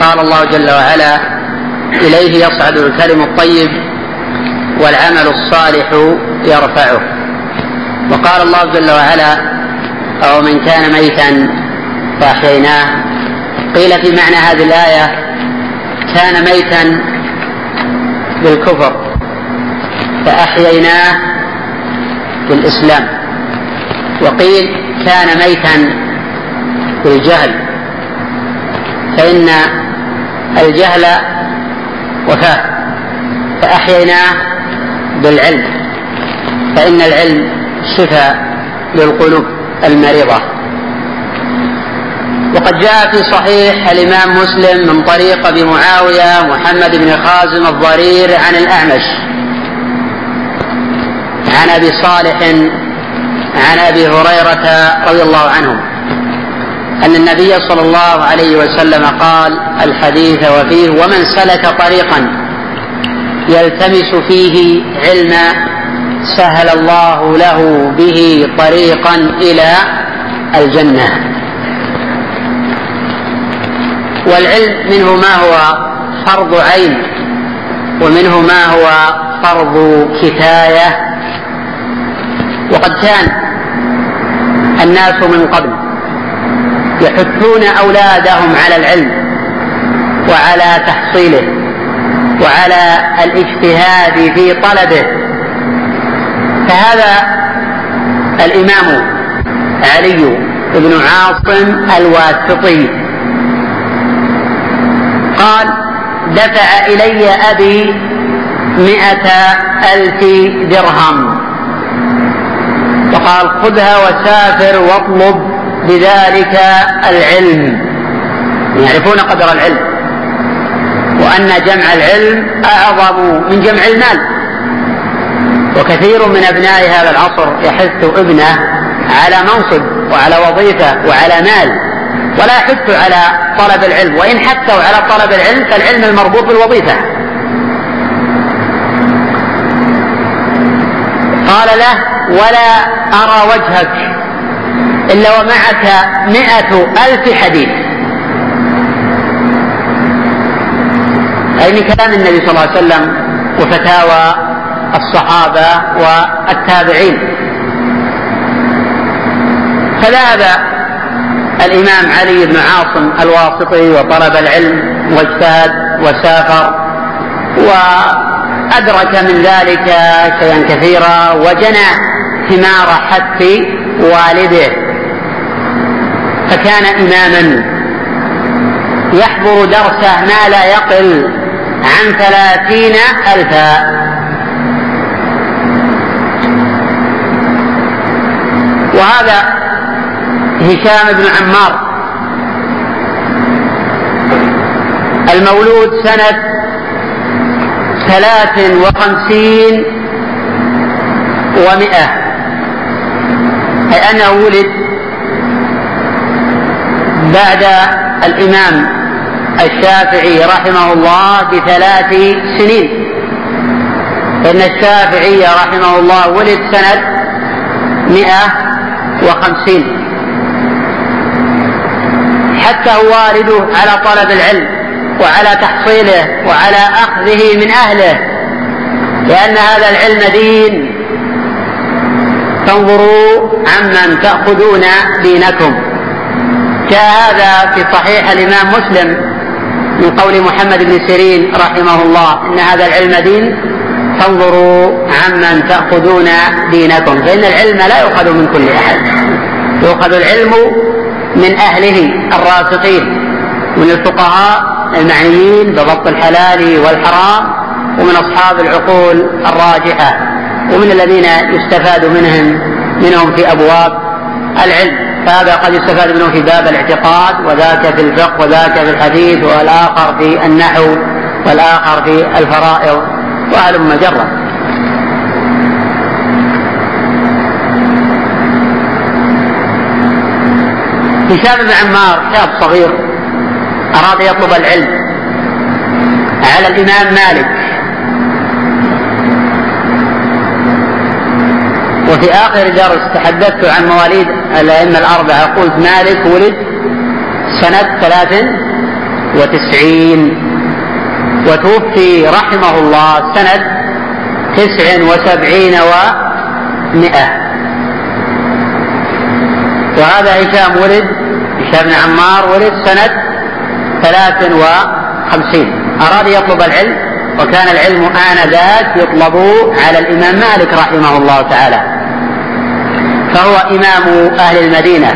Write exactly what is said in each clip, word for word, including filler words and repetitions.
قال الله جل وعلا: إليه يصعد الكلم الطيب والعمل الصالح يرفعه. وقال الله جل وعلا: أو من كان ميتا فأحييناه. قيل في معنى هذه الآية: كان ميتا بالكفر فأحييناه بالإسلام. وقيل: كان ميتا بالجهل فإن الجهل وفاة، فأحييناه بالعلم فإن العلم شفاء للقلوب المريضة. وقد جاء في صحيح الإمام مسلم من طريق أبي معاوية محمد بن خازم الضرير عن الأعمش عن أبي صالح عن أبي هريرة رضي الله عنه أن النبي صلى الله عليه وسلم قال الحديث وفيه: ومن سلك طريقا يلتمس فيه علما سهل الله له به طريقا إلى الجنة. والعلم منه ما هو فرض عين ومنه ما هو فرض كفاية. وقد كان الناس من قبل يحثون أولادهم على العلم وعلى تحصيله وعلى الاجتهاد في طلبه. فهذا الإمام علي بن عاصم الواسطي قال: دفع إلي أبي مئة ألف درهم وقال: خذها وسافر واطلب بذلك العلم. يعرفون قدر العلم وأن جمع العلم أعظم من جمع المال. وكثير من أبناء هذا العصر يحث ابنه على منصب وعلى وظيفة وعلى مال، ولا يحث على طلب العلم، وإن حثوا على طلب العلم فالعلم المربوط بالوظيفة. قال له: ولا أرى وجهك إلا ومعك مئة ألف حديث. أي من كلام النبي صلى الله عليه وسلم وفتاوى الصحابة والتابعين. فذهب الإمام علي بن عاصم الواسطي وطلب العلم واجتهد وسافر، وأدرك من ذلك شيئا كثيرا وجنى ثمار حث والده، فكان إماما يحضر درسه ما لا يقل عن ثلاثين ألفا. وهذا هشام بن عمار المولود سنة ثلاث وخمسين ومئة، أي أنه ولد بعد الإمام الشافعي رحمه الله بثلاث سنين، إن الشافعي رحمه الله ولد سنة مئة وخمسين. حتى والده على طلب العلم وعلى تحصيله وعلى أخذه من أهله، لأن هذا العلم دين. فانظروا عمن تأخذون دينكم. جاء هذا في صحيح الإمام مسلم من قول محمد بن سيرين رحمه الله: إن هذا العلم دين، فانظروا عمن تأخذون دينكم. فإن العلم لا يؤخذ من كل أحد، يؤخذ العلم من أهله الراسخين، من الفقهاء المعنيين بضبط الحلال والحرام، ومن أصحاب العقول الراجحة، ومن الذين يستفاد منهم منهم في أبواب العلم. فهذا قد يستفاد منه في باب الاعتقاد، وذاك في الفقه، وذاك في الحديث، والآخر في النحو، والآخر في الفرائض، وهلم جرا. هشام بن عمار شاب صغير أراد يطلب العلم على الإمام مالك، وفي آخر درس تحدثت عن مواليد الأئمة الأربعة، قلت مالك ولد سنة ثلاث وتسعين، وتوفي رحمه الله سنة تسع وسبعين ومئة. وهذا هشام ولد هشام بن عمار ولد سنة ثلاث وخمسين. أراد يطلب العلم، وكان العلم آنذاك يطلب على الإمام مالك رحمه الله تعالى، فهو إمام أهل المدينة.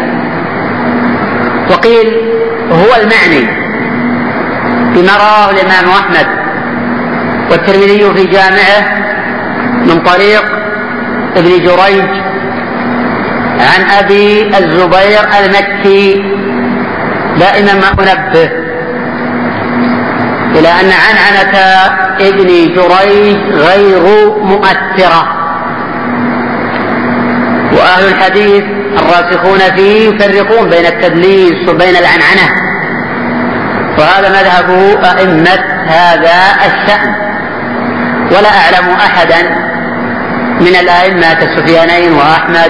وقيل هو المعني بما رواه الإمام أحمد والترمذي في جامعه من طريق ابن جريج عن أبي الزبير المكي. دائما ما أنبه إلى أن عنعنة ابن جريج غير مؤثرة، وأهل الحديث الراسخون فيه يفرقون بين التدليس وبين العنعنة، وهذا مذهب أئمة هذا الشأن. ولا أعلم أحدا من الأئمة كالسفيانين وأحمد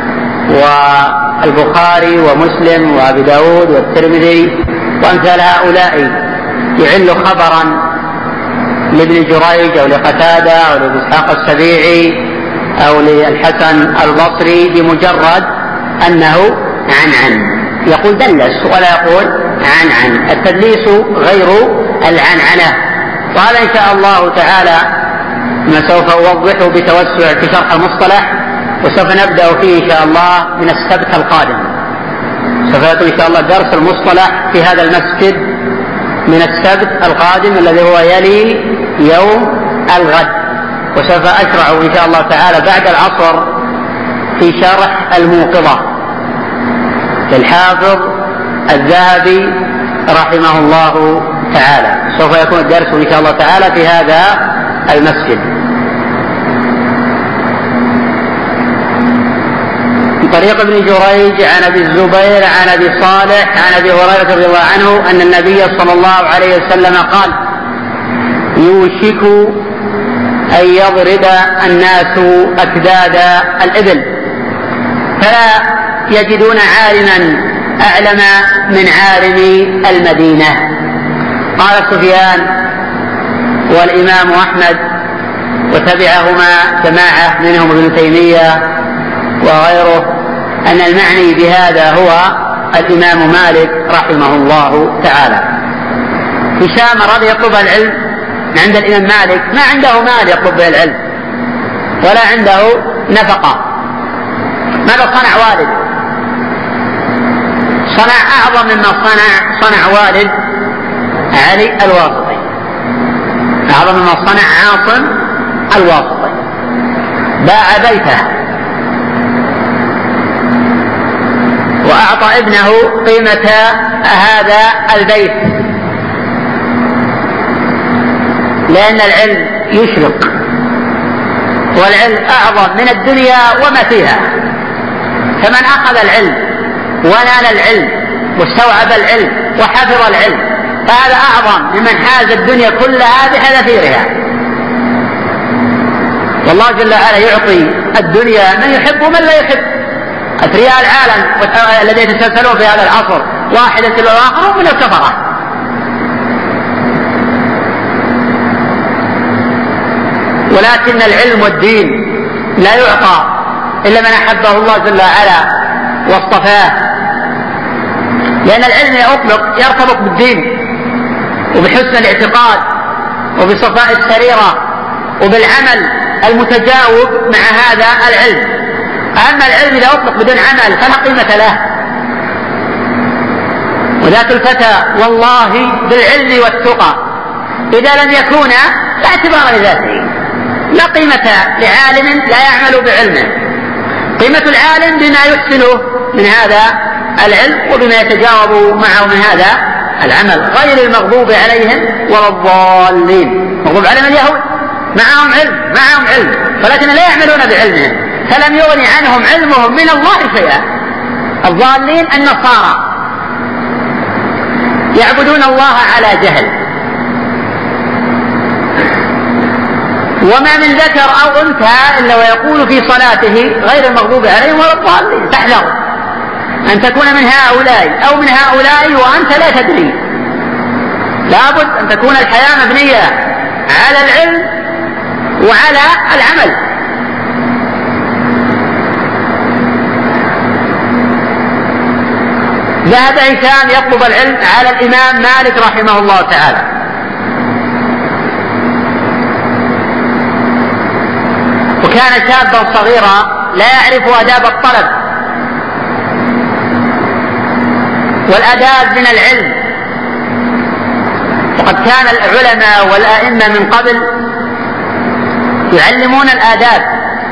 والبخاري ومسلم وأبي داود والترمذي وأمثال هؤلاء يعل خبرا لابن جريج أو لقتادة أو لإسحاق السبيعي أو للحسن البصري بمجرد أنه عنعن، يقول دلس ولا يقول عنعن. التدليس غير العنعنة، وهذا إن شاء الله تعالى ما سوف أوضحه بتوسع في شرح المصطلح، وسوف نبدأ فيه إن شاء الله من السبت القادم. سوف يكون إن شاء الله درس المصطلح في هذا المسجد من السبت القادم الذي هو يلي يوم الغد، وسوف أشرع إن شاء الله تعالى بعد العصر في شرح الموقظة للحافظ الذهبي رحمه الله تعالى. سوف يكون الدرس إن شاء الله تعالى في هذا المسجد. من طريق ابن جريج عن أبي الزبير عن أبي صالح عن أبي هريرة رضي الله عنه أن النبي صلى الله عليه وسلم قال: يوشك أن يضرب الناس أكداد الإبل فلا يجدون عالما أعلم من عالم المدينة. قال سفيان والإمام أحمد وتبعهما جماعة منهم ابن تيمية وغيره أن المعني بهذا هو الإمام مالك رحمه الله تعالى. هشام أراد يطلب العلم عند الإمام مالك، ما عنده مال يطلب به العلم ولا عنده نفقة. ماذا صنع والد؟ صنع أعظم مما صنع صنع والد علي الواسطي، أعظم مما صنع عاصم الواسطي. باع بيته وأعطى ابنه قيمة هذا البيت، لأن العلم يشرق، والعلم أعظم من الدنيا وما فيها. فمن أخذ العلم ونال العلم واستوعب العلم وحفظ العلم فهذا أعظم ممن حاز الدنيا كلها بحذافيرها. والله جل وعلا يعطي الدنيا من يحب ومن لا يحب. أثرياء العالم الذين يتسلسلون في هذا العصر واحدا تلو الآخر من الكفرة. ولكن العلم والدين لا يعطى إلا من أحبه الله جل وعلا واصطفاه، لأن العلم يطلق يرتبط بالدين وبحسن الاعتقاد وبصفاء السريرة وبالعمل المتجاوب مع هذا العلم. أما العلم إذا أطلق بدون عمل فلا قيمة له. وذاك الفتى والله بالعلم والتقى إذا لم يكون لا اعتبار لذاته. لا قيمة لعالم لا يعمل بعلمه. قيمة العالم بما يحسنه من هذا العلم وبما يتجاوب معه من هذا العمل، غير المغضوب عليهم ولا الضالين. مغضوب عليهم اليهود معهم علم معهم علم ولكن لا يعملون بعلمهم، فلم يغني عنهم علمهم من الله شيئا. الضالين النصارى يعبدون الله على جهل، وما من ذكر أو أنثى إلا ويقول في صلاته غير المغضوب عليهم ولا الضالين. تحذر أن تكون من هؤلاء أو من هؤلاء وأنت لا تدري. لابد أن تكون الحياة مبنية على العلم وعلى العمل. ذهب هشام يطلب العلم على الإمام مالك رحمه الله تعالى، وكان شابا صغيرا لا يعرف آداب الطلب والآداب من العلم. وقد كان العلماء والأئمة من قبل يعلمون الآداب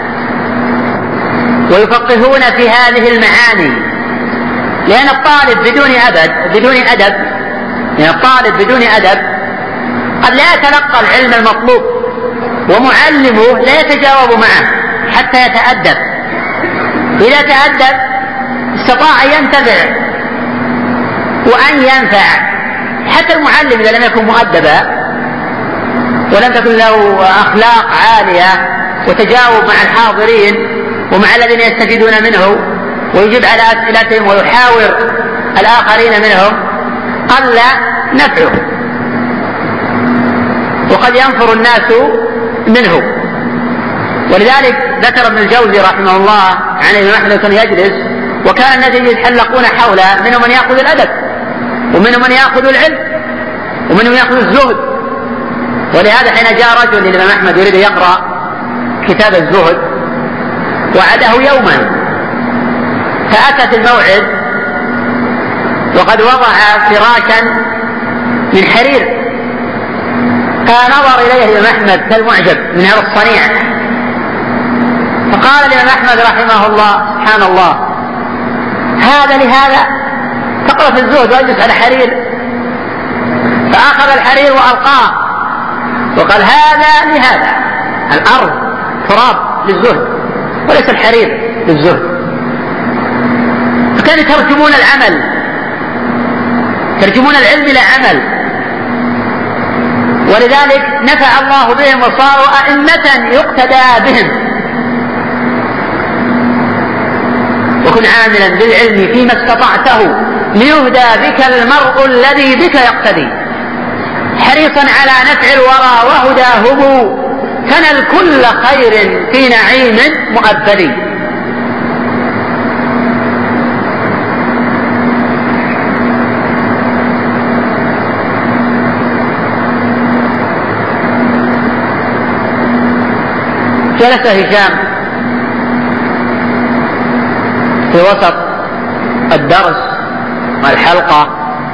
ويفقهون في هذه المعاني، لأن الطالب بدون أدب بدون أدب لأن الطالب بدون أدب قد لا يتلقى العلم المطلوب، ومعلمه لا يتجاوب معه حتى يتأدب. إذا تأدب استطاع أن ينتفع وأن ينفع. حتى المعلم إذا لم يكن مؤدبا ولم تكن له أخلاق عالية وتجاوب مع الحاضرين ومع الذين يستفيدون منه ويجيب على أسئلتهم ويحاور الآخرين منهم، قل نفعه وقد ينفر الناس منه. ولذلك ذكر ابن الجوزي رحمه الله عن الإمام أحمد كان يجلس وكان الناس يتحلقون حوله، منهم من يأخذ الأدب ومنهم من يأخذ العلم ومنهم يأخذ الزهد. ولهذا حين جاء رجل للإمام أحمد يريد يقرأ كتاب الزهد وعده يوما، فأتى في الموعد وقد وضع فراشا من حرير، فنظر إليه الإمام أحمد كالمعجب من هذا الصنيع، فقال الإمام أحمد رحمه الله سبحان الله، هذا لهذا تقرأ في الزهد وأجلس على حرير؟ فأخذ الحرير وألقاه وقال هذا لهذا، الأرض تراب للزهد وليس الحرير للزهد. فكانوا يترجمون العمل يترجمون العلم إلى عمل، ولذلك نفع الله بهم وصاروا أئمة يقتدى بهم. وكن عاملا بالعلم فيما استطعته ليهدى بك المرء الذي بك يقتدي، حريصا على نفع الورى وهداهم، تنل كل خير في نعيم مؤبد. جلس هشام في وسط الدرس والحلقة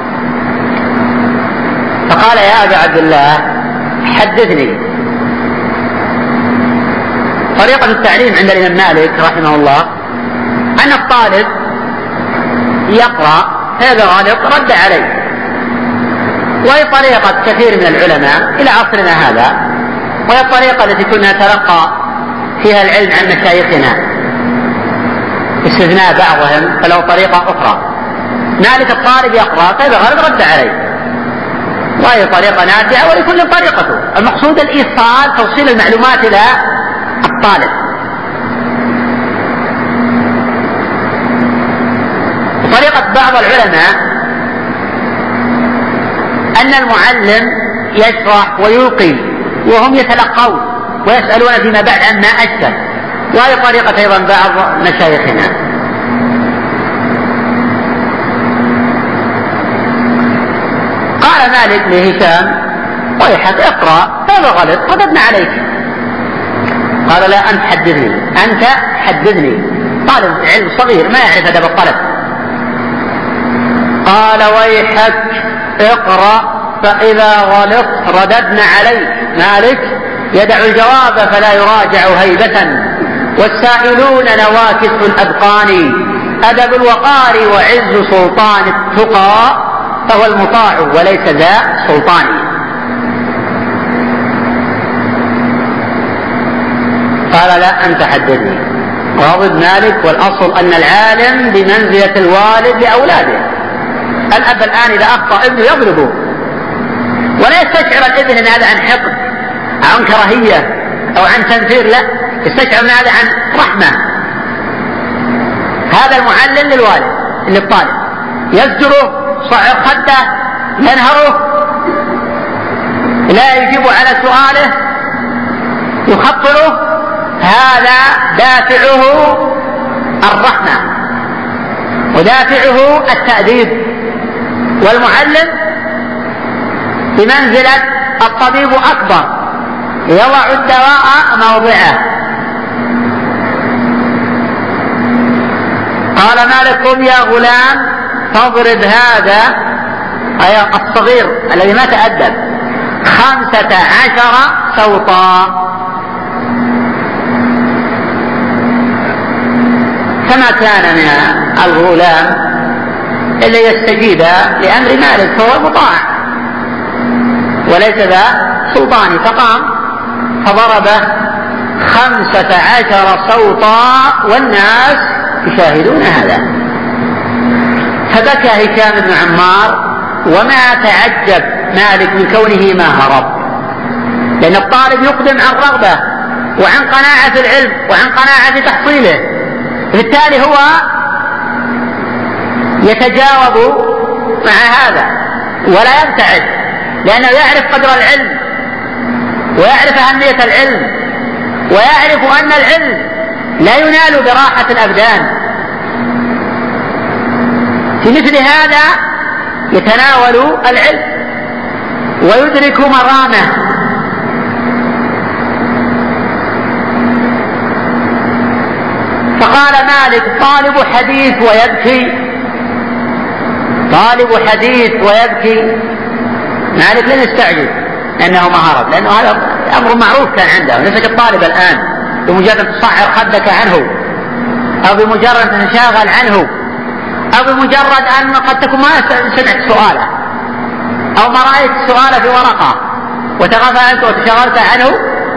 فقال يا أبا عبد الله حدثني. طريقة التعليم عند الإمام مالك رحمه الله أن الطالب يقرأ فإذا غلط رد عليه، وهي طريقة كثير من العلماء إلى عصرنا هذا، وهي الطريقة التي كنا نتلقى فيها العلم عن مشايخنا استثناء بعضهم فلو طريقة أخرى. مالك الطالب يقرأ فإذا غلط رد عليه، وهي طريقة نافعة ولكل طريقته. المقصود الإيصال، توصيل المعلومات إلى الطالب. وطريقة بعض العلماء أن المعلم يشرح ويلقي وهم يتلقون ويسألون فيما بعد عما أشكل، وهي طريقة أيضا بعض مشايخنا. قال مالك لهشام ويحك اقرأ فإذا غلط رددنا عليك. قال لا أنت حدثني أنت حدثني طالب علم صغير ما يعرف أدب الطلب. قال ويحك اقرأ فإذا غلط رددنا عليك. مالك يدع الجواب فلا يراجع هيبة، والسائلون نواكس الأذقان، أدب الوقار وعز سلطان التقى، فهو المطاع وليس ذا سلطان. قال لا أنت حدثني. غاضب مالك، والأصل أن العالم بمنزلة الوالد لأولاده. الأب الآن إذا أخطأ ابنه يضربه، ولا يستشعر الابن أن هذا عن حقد أو عن كراهية أو عن تنفير، لا، يستشعر أن هذا عن رحمة. هذا المعلم للوالد للطالب، يزجره، صعق خده، ينهره، سؤاله يخطره، هذا دافعه الرحمة ودافعه التأديب. والمعلم بمنزلة الطبيب أكبر، يضع الدواء موضعه. قال مالك: قم يا غلام فاضرب هذا، أي الصغير الذي ما تأدب، خمسة عشر صوتا. فما كان من الغلام إلا يستجيب لأمر مالك، فهو مطاع وليس ذا سلطان، فقام فضربه خمسة عشر صوتا والناس يشاهدون هذا. فبكى هشام بن عمار، وما تعجب مالك من كونه ما هرب، لأن الطالب يقدم عن رغبة وعن قناعة في العلم وعن قناعة في تحصيله، بالتالي هو يتجاوب مع هذا ولا يبتعد، لأنه يعرف قدر العلم ويعرف أهمية العلم ويعرف أن العلم لا ينال براحة الأبدان. في مثل هذا يتناول العلم ويدرك مرامه. فقال مالك: طالب حديث ويبكي، طالب حديث ويبكي. مالك لم يستعجل لأنه ما هرب، لأنه هذا أمر معروف كان عنده، ليس كالطالب الآن بمجرد أن تصعر خدك عنه، أو بمجرد أن تنشغل عنه، أو بمجرد أن قد تكون ما سمعت سؤاله أو ما رأيت سؤاله في ورقة وتغفلت وتشغلت عنه،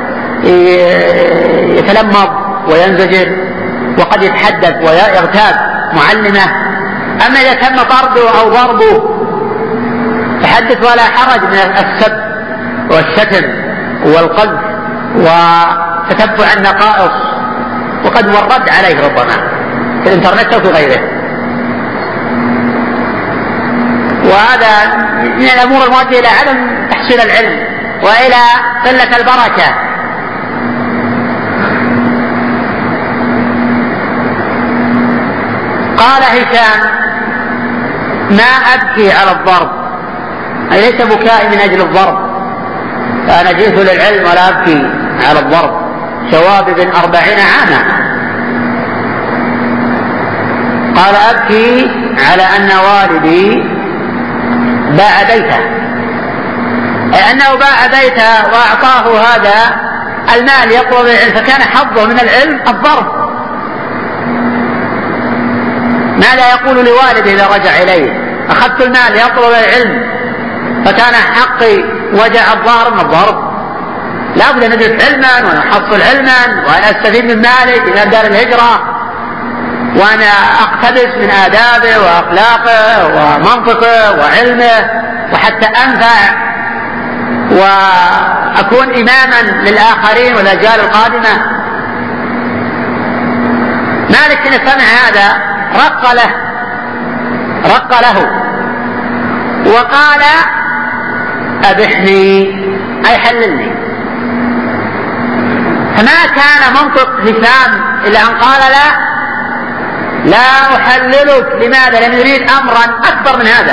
يتلمض وينزجر وقد يتحدث ويغتاب معلمه. أما إذا تم طرده أو ضربه تحدث ولا حرج من السب والشتم والقذف وتتبع النقائص، وقد ورد عليه ربما في الانترنت أو في غيره. وهذا من الأمور المؤدية إلى عدم تحصيل العلم وإلى قلة البركة. قال هشام: ما أبكي على الضرب، أي ليس بكائي من أجل الضرب، فأنا جئت للعلم ولا أبكي على الضرب. شواب بن أربعين عاما. قال: أبكي على أن والدي باع بيته، أي أنه باع بيته وأعطاه هذا المال يطلب العلم، فكان حظه من العلم الضرب. ماذا يقول لوالده إذا رجع إليه؟ أخذت المال يطلب العلم فكان حقي وجع الضار من الضرب. لا بد أن ندرس علما ونحصل علما وأن أستفيد من مالك من دار الهجرة، وأنا أقتبس من آدابه وأخلاقه ومنطقه وعلمه، وحتى أنفع وأكون إماما للآخرين والأجيال القادمة. مالك حين سمع هذا رق له رق له وقال: أبحني، أي حللني. فما كان منطق هشام إلا أن قال: لا لا أحللك. لماذا؟ لأن يريد أمرا أكبر من هذا.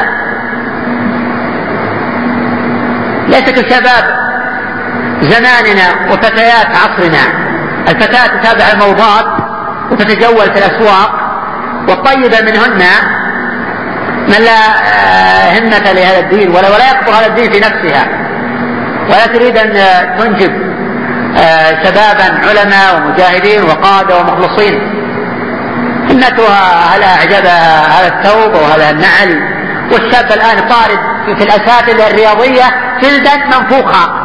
ليس كشباب زماننا وفتيات عصرنا، الفتاة تتابع الموضات وتتجول في الأسواق، والطيبة منهن من لا همة لهذا الدين ولا ولا يكبر هذا الدين في نفسها، ولا تريد أن تنجب شبابا علماء ومجاهدين وقادة ومخلصين. همتها هل أعجبها هذا الثوب وهذا النعل. والشاب الآن طارد في الأساتذة الرياضية جلدا منفوخة.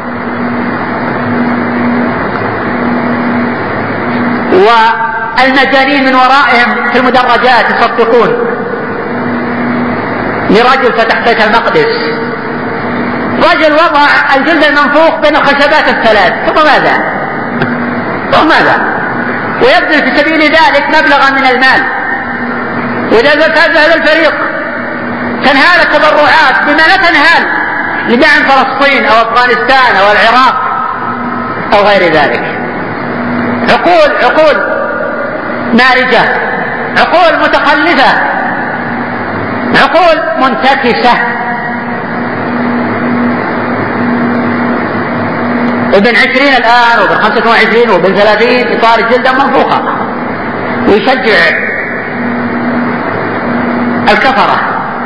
والمجانين من ورائهم في المدرجات يصفقون لرجل فتح بيت المقدس، رجل وضع الجلد المنفوخ بين الخشبات الثلاث، ثم ماذا؟ ثم ماذا؟ ويبذل في سبيل ذلك مبلغا من المال. وإذا فاز هذا الفريق تنهال التبرعات بما لا تنهال لدعم فلسطين أو أفغانستان أو العراق أو غير ذلك. عقول عقول نارجة، عقول متخلفة، عقول منتكسة. ابن عشرين الآن وابن خمسة وعشرين وابن ثلاثين يطارد جلدا منفوخة ويشجع الكفرة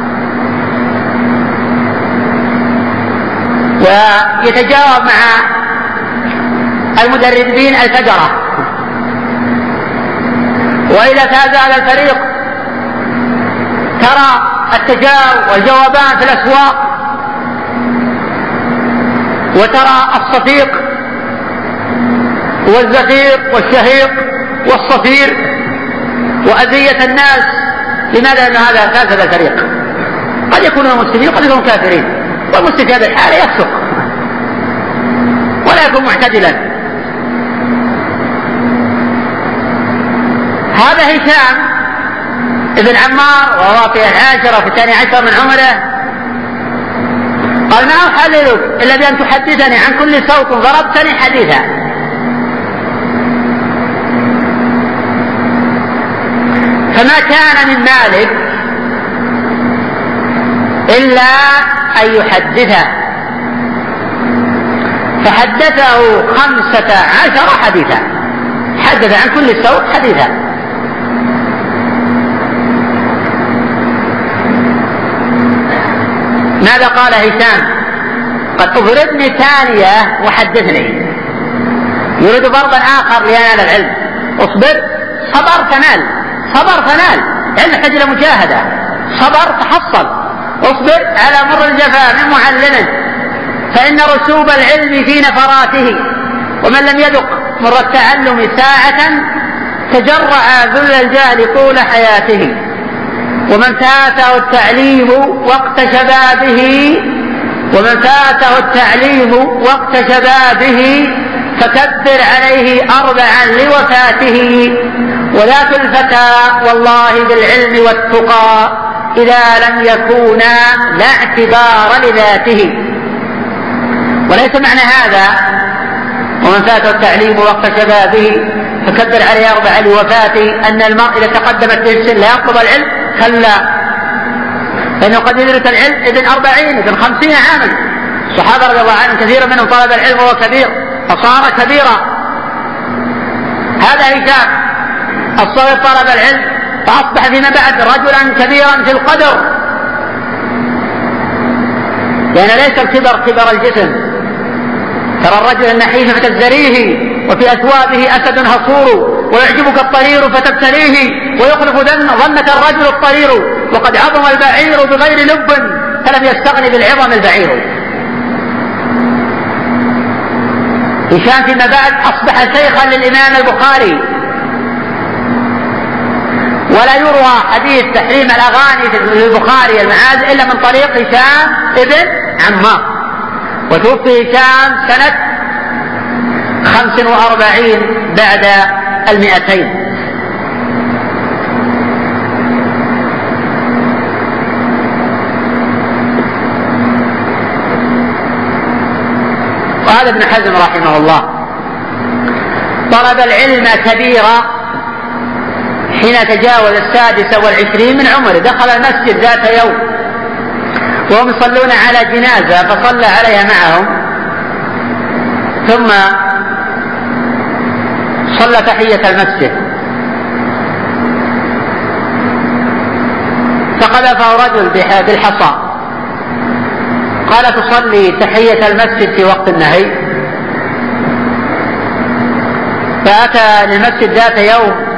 ويتجاوب مع المدربين الفجرة. وإذا فاز هذا الفريق ترى التجاوب والجوابان في الأسواق، وترى الصفيق والزفير والشهيق والصفير وأذية الناس. لماذا؟ لأن هذا فاز هذا الفريق. قد يكونوا مسلمين وقد يكونوا كافرين، والمسلم في هذه الحالة يفسق ولا يكون معتدلا. هذا هشام ابن عمار وهو في العاشرة وفي الثاني عشر من عمره قال: ما أحللك إلا بأن تحدثني عن كل صوت ضربتني حديثا. فما كان من مالك إلا أن يحدثه، فحدثه خمسة عشر حديثا، حدث عن كل صوت حديثا. ماذا قال هشام؟ قد أضربني ثانية وحدثني. يريد ضربا آخر لينال العلم. اصبر، صبر تنال، صبر تنال. العلم يحتاج إلى مجاهدة، صبر تحصل. اصبر على مر الجفا من معلمه، فإن رسوب العلم في نفراته، ومن لم يذق مر التعلم ساعة تجرع ذل الجهل طول حياته. ومن فاته التعليم وقت شبابه ومن فاته التعليم وقت شبابه فكبر عليه أربعا لوفاته. وذات الفتى والله بالعلم والتقى إذا لم يكونا لا اعتبار لذاته. وليس معنى هذا ومن فاته التعليم وقت شبابه فكبر عليه أربعا لوفاته أن المرء إذا تقدمت به السن لا يطلب العلم. كلا، لأنه قد يدرس العلم ابن أربعين ابن خمسين عاما. الصحابة رضي الله عنهم كثير منهم طلب العلم وهو كبير فصار كبيرا. هذا هشام الصغير طلب العلم فأصبح فيما بعد رجلا كبيرا في القدر، لأن ليس الكبر كبر الجسم. ترى الرجل النحيف فتزدريه وفي أثوابه أسد هصور، ويعجبك الطرير فتبتليه، ويخلف ظنة الرجل الطرير، وقد عظم البعير بغير لب فلم يستغن بالعظم البعير. هشام فيما بعد أصبح شيخا للإمام البخاري، ولا يروى حديث تحريم الأغاني في البخاري المعازف إلا من طريق هشام ابن عمار. وتوفي هشام سنة خمس وأربعين بعد المئتين. وهذا ابن حزم رحمه الله طلب العلم كبيرا حين تجاوز السادسة والعشرين من عمره. دخل المسجد ذات يوم وهم يصلون على جنازة فصلى عليها معهم، ثم صلى تحية المسجد فقذفه رجل بالحصى. قال: تصلي تحية المسجد في وقت النهي؟ فأتى للمسجد ذات يوم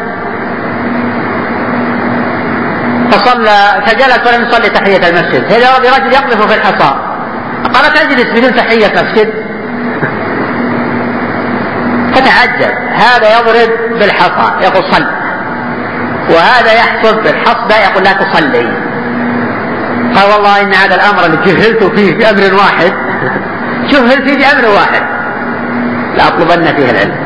فصلى فجلس ولم يصلي تحية المسجد. هذا برجل يقذف في الحصى. قال: تجلس بدون تحية مسجد؟ فتعجب، هذا يضرب بالحصى يقول صل، وهذا يحصد بالحصبة يقول لا تصلي. قال: والله إن هذا الأمر اللي جهلت فيه بأمر واحد جهلت فيه بأمر واحد لأطلبن فيه العلم.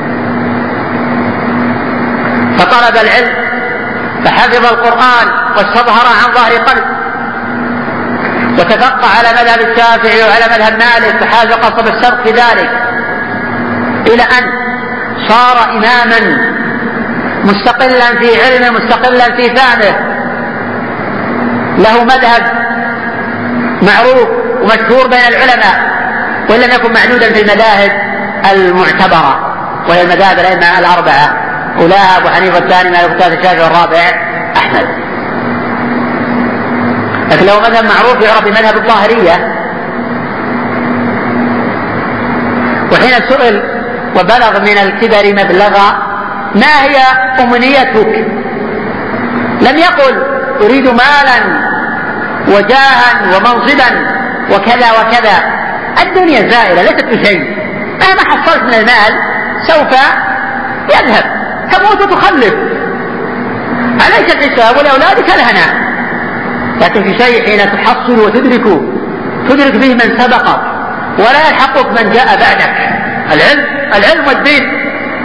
فطلب العلم فحفظ القرآن واستظهر عن ظهر قلب، وتفقه على مذهب الشافعي وعلى مذهب مالك وحاز قصب السبق في ذلك، إلى أن صار إماما مستقلا في علمه مستقلا في فهمه، له مذهب معروف ومشهور بين العلماء، وإن لم يكن معدودا في المذاهب المعتبرة وهي المذاهب الأئمة الأربعة، أولاها أبو حنيفة الثاني مالك الثالث الشافعي والرابع أحمد. لكن له مذهب معروف يعرف بمذهب الظاهرية. وحين سئل وبلغ من الكبر مبلغا ما هي أمنيتك، لم يقل أريد مالا وجاها ومنصبا وكذا وكذا، الدنيا زائلة ليست بشيء، مهما حصلت من المال سوف يذهب، تموت وتخلف، عليك الحساب ولأولادك الهنا. لكن في شيء حين تحصل وتدرك تدرك به من سبقك ولا يلحقك من جاء بعدك، العلم العلم والدين.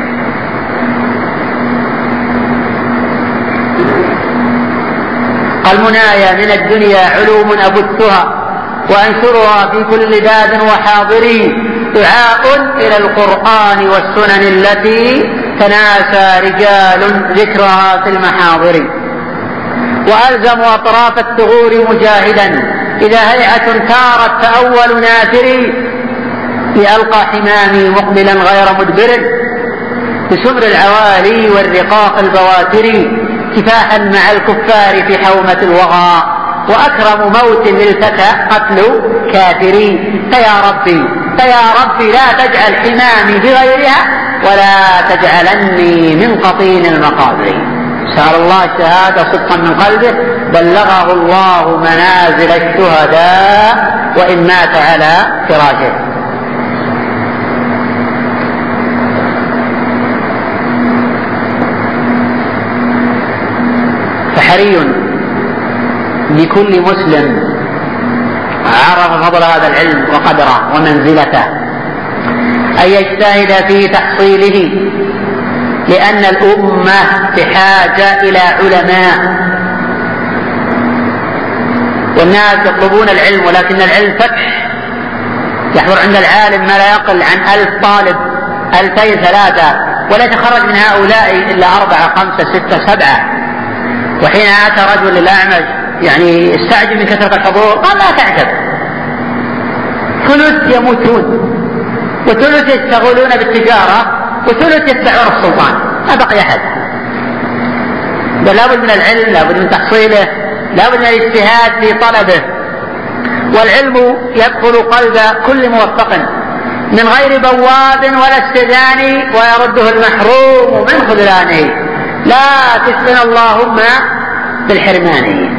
قال منايا من الدنيا علوم أبثها وأنشرها في كل باب وحاضر، دعاء إلى القرآن والسنن التي تناسى رجال ذكرها في المحاضر، وألزم أطراف الثغور مجاهدا إذا هيئة ثارت فأول ناثري، لألقى حمامي مقبلا غير مدبر بسمر العوالي والرقاق البواتر، كفاحا مع الكفار في حومة الوغى، وأكرم موت للفتى قتل كافري. فيا ربي فيا ربي لا تجعل حمامي بغيرها ولا تجعلني من قطين المقابر. سأل الله الشهادة صدقا من قلبه، بلغه الله منازل الشهداء وإن مات على فراشه. فحري بكل مسلم عرف فضل هذا العلم وقدره ومنزلته أن يجتهد في تحصيله، لأن الأمة بحاجة إلى علماء، والناس يطلبون العلم ولكن العلم فتح، يحضر عند العالم ما لا يقل عن ألف طالب، ألفين ثلاثة، ولا يتخرج من هؤلاء إلا أربعة خمسة ستة سبعة. وحين أتى رجل الأعمش يعني استعجب من كثرة الحضور، قال لا تعجب، ثلث يموتون وثلث يشتغلون بالتجارة وثلث يتبعون السلطان، ما بقي أحد. بل لابد من العلم، لابد من تحصيله، لابد من الاجتهاد في طلبه، والعلم يدخل قلب كل موفق من غير بواب ولا استئذان، ويرده المحروم من خذلانه. لا تسلنا اللهم بالحرمان.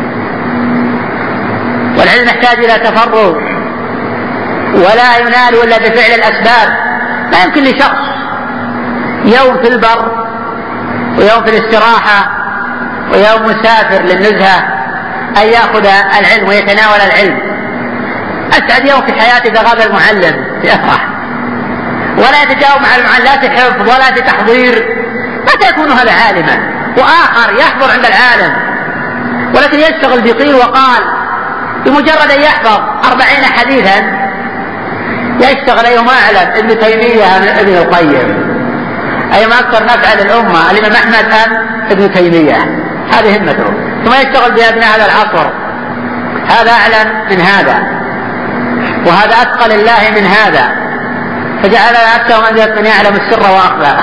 والعلم يحتاج إلى تفرغ، ولا ينال إلا بفعل الأسباب. لا يمكن لشخص يوم في البر ويوم في الاستراحة ويوم مسافر للنزهة أن يأخذ العلم ويتناول العلم. أسعد يوم في حياتي إذا غاب المعلم يفرح، ولا يتجاوب مع المعلم لا في حفظ ولا في تحضير، متى يكون هذا عالما؟ وآخر يحضر عند العالم ولكن يشتغل بقيل وقال، بمجرد أن يحفظ أربعين حديثا يشتغل أيهم أعلم ابن تيمية من ابن القيم، أيهم أكثر نفعا للأمة الإمام أحمد أم ابن تيمية، هذه همته. ثم يشتغل بأبناء هذا العصر، هذا أعلم من هذا وهذا أثقل الله من هذا، فجعل نفسه منزلة من يعلم السر وأخفى.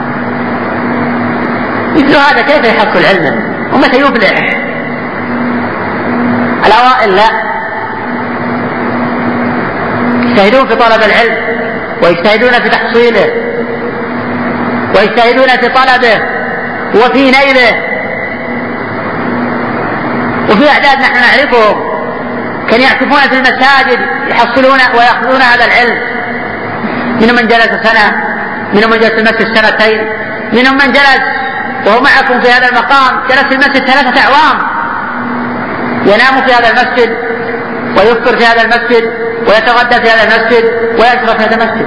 مثل هذا كيف يحصل علما ومتى يفلح؟ الأوائل لا، يجتهدون في طلب العلم ويجتهدون في تحصيله ويجتهدون في طلبه وفي نيله. وفي أعداد نحن نعرفهم كانوا يعكفون في المساجد يحصلون ويأخذون هذا العلم، منهم من جلس سنة، منهم من جلس في المسجد سنتين، منهم من جلس وهو معكم في هذا المقام جلس في المسجد ثلاثة أعوام، ينام في هذا المسجد ويفطر في هذا المسجد ويتغدى في هذا المسجد ويشرب في هذا المسجد.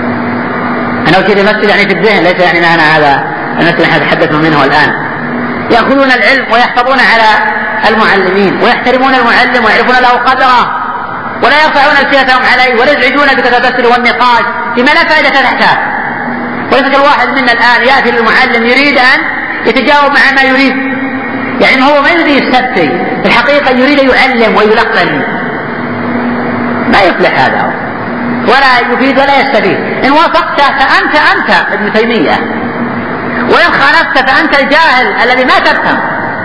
أنا أشير المسجد يعني في الذهن، ليس يعني معنى هذا المسجد نحن نتحدث منه الآن، يأخذون العلم ويحفظون على المعلمين ويحترمون المعلم ويعرفون له قدره ولا يرفعون ألسنتهم عليه ولا يزعجون بالتبسل والنقاش فيما لا فائدة تحته. وليس الواحد منا الآن يأتي للمعلم يريد أن يتجاوب مع ما يريد، يعني هو ما يريد يستفتي، في الحقيقة يريد يعلم ويلقن. ما يفلح هذا ولا يفيد ولا يستفيد. إن وافقت فأنت أنت ابن تيمية، وإن خالفت فأنت الجاهل الذي ما تفهم.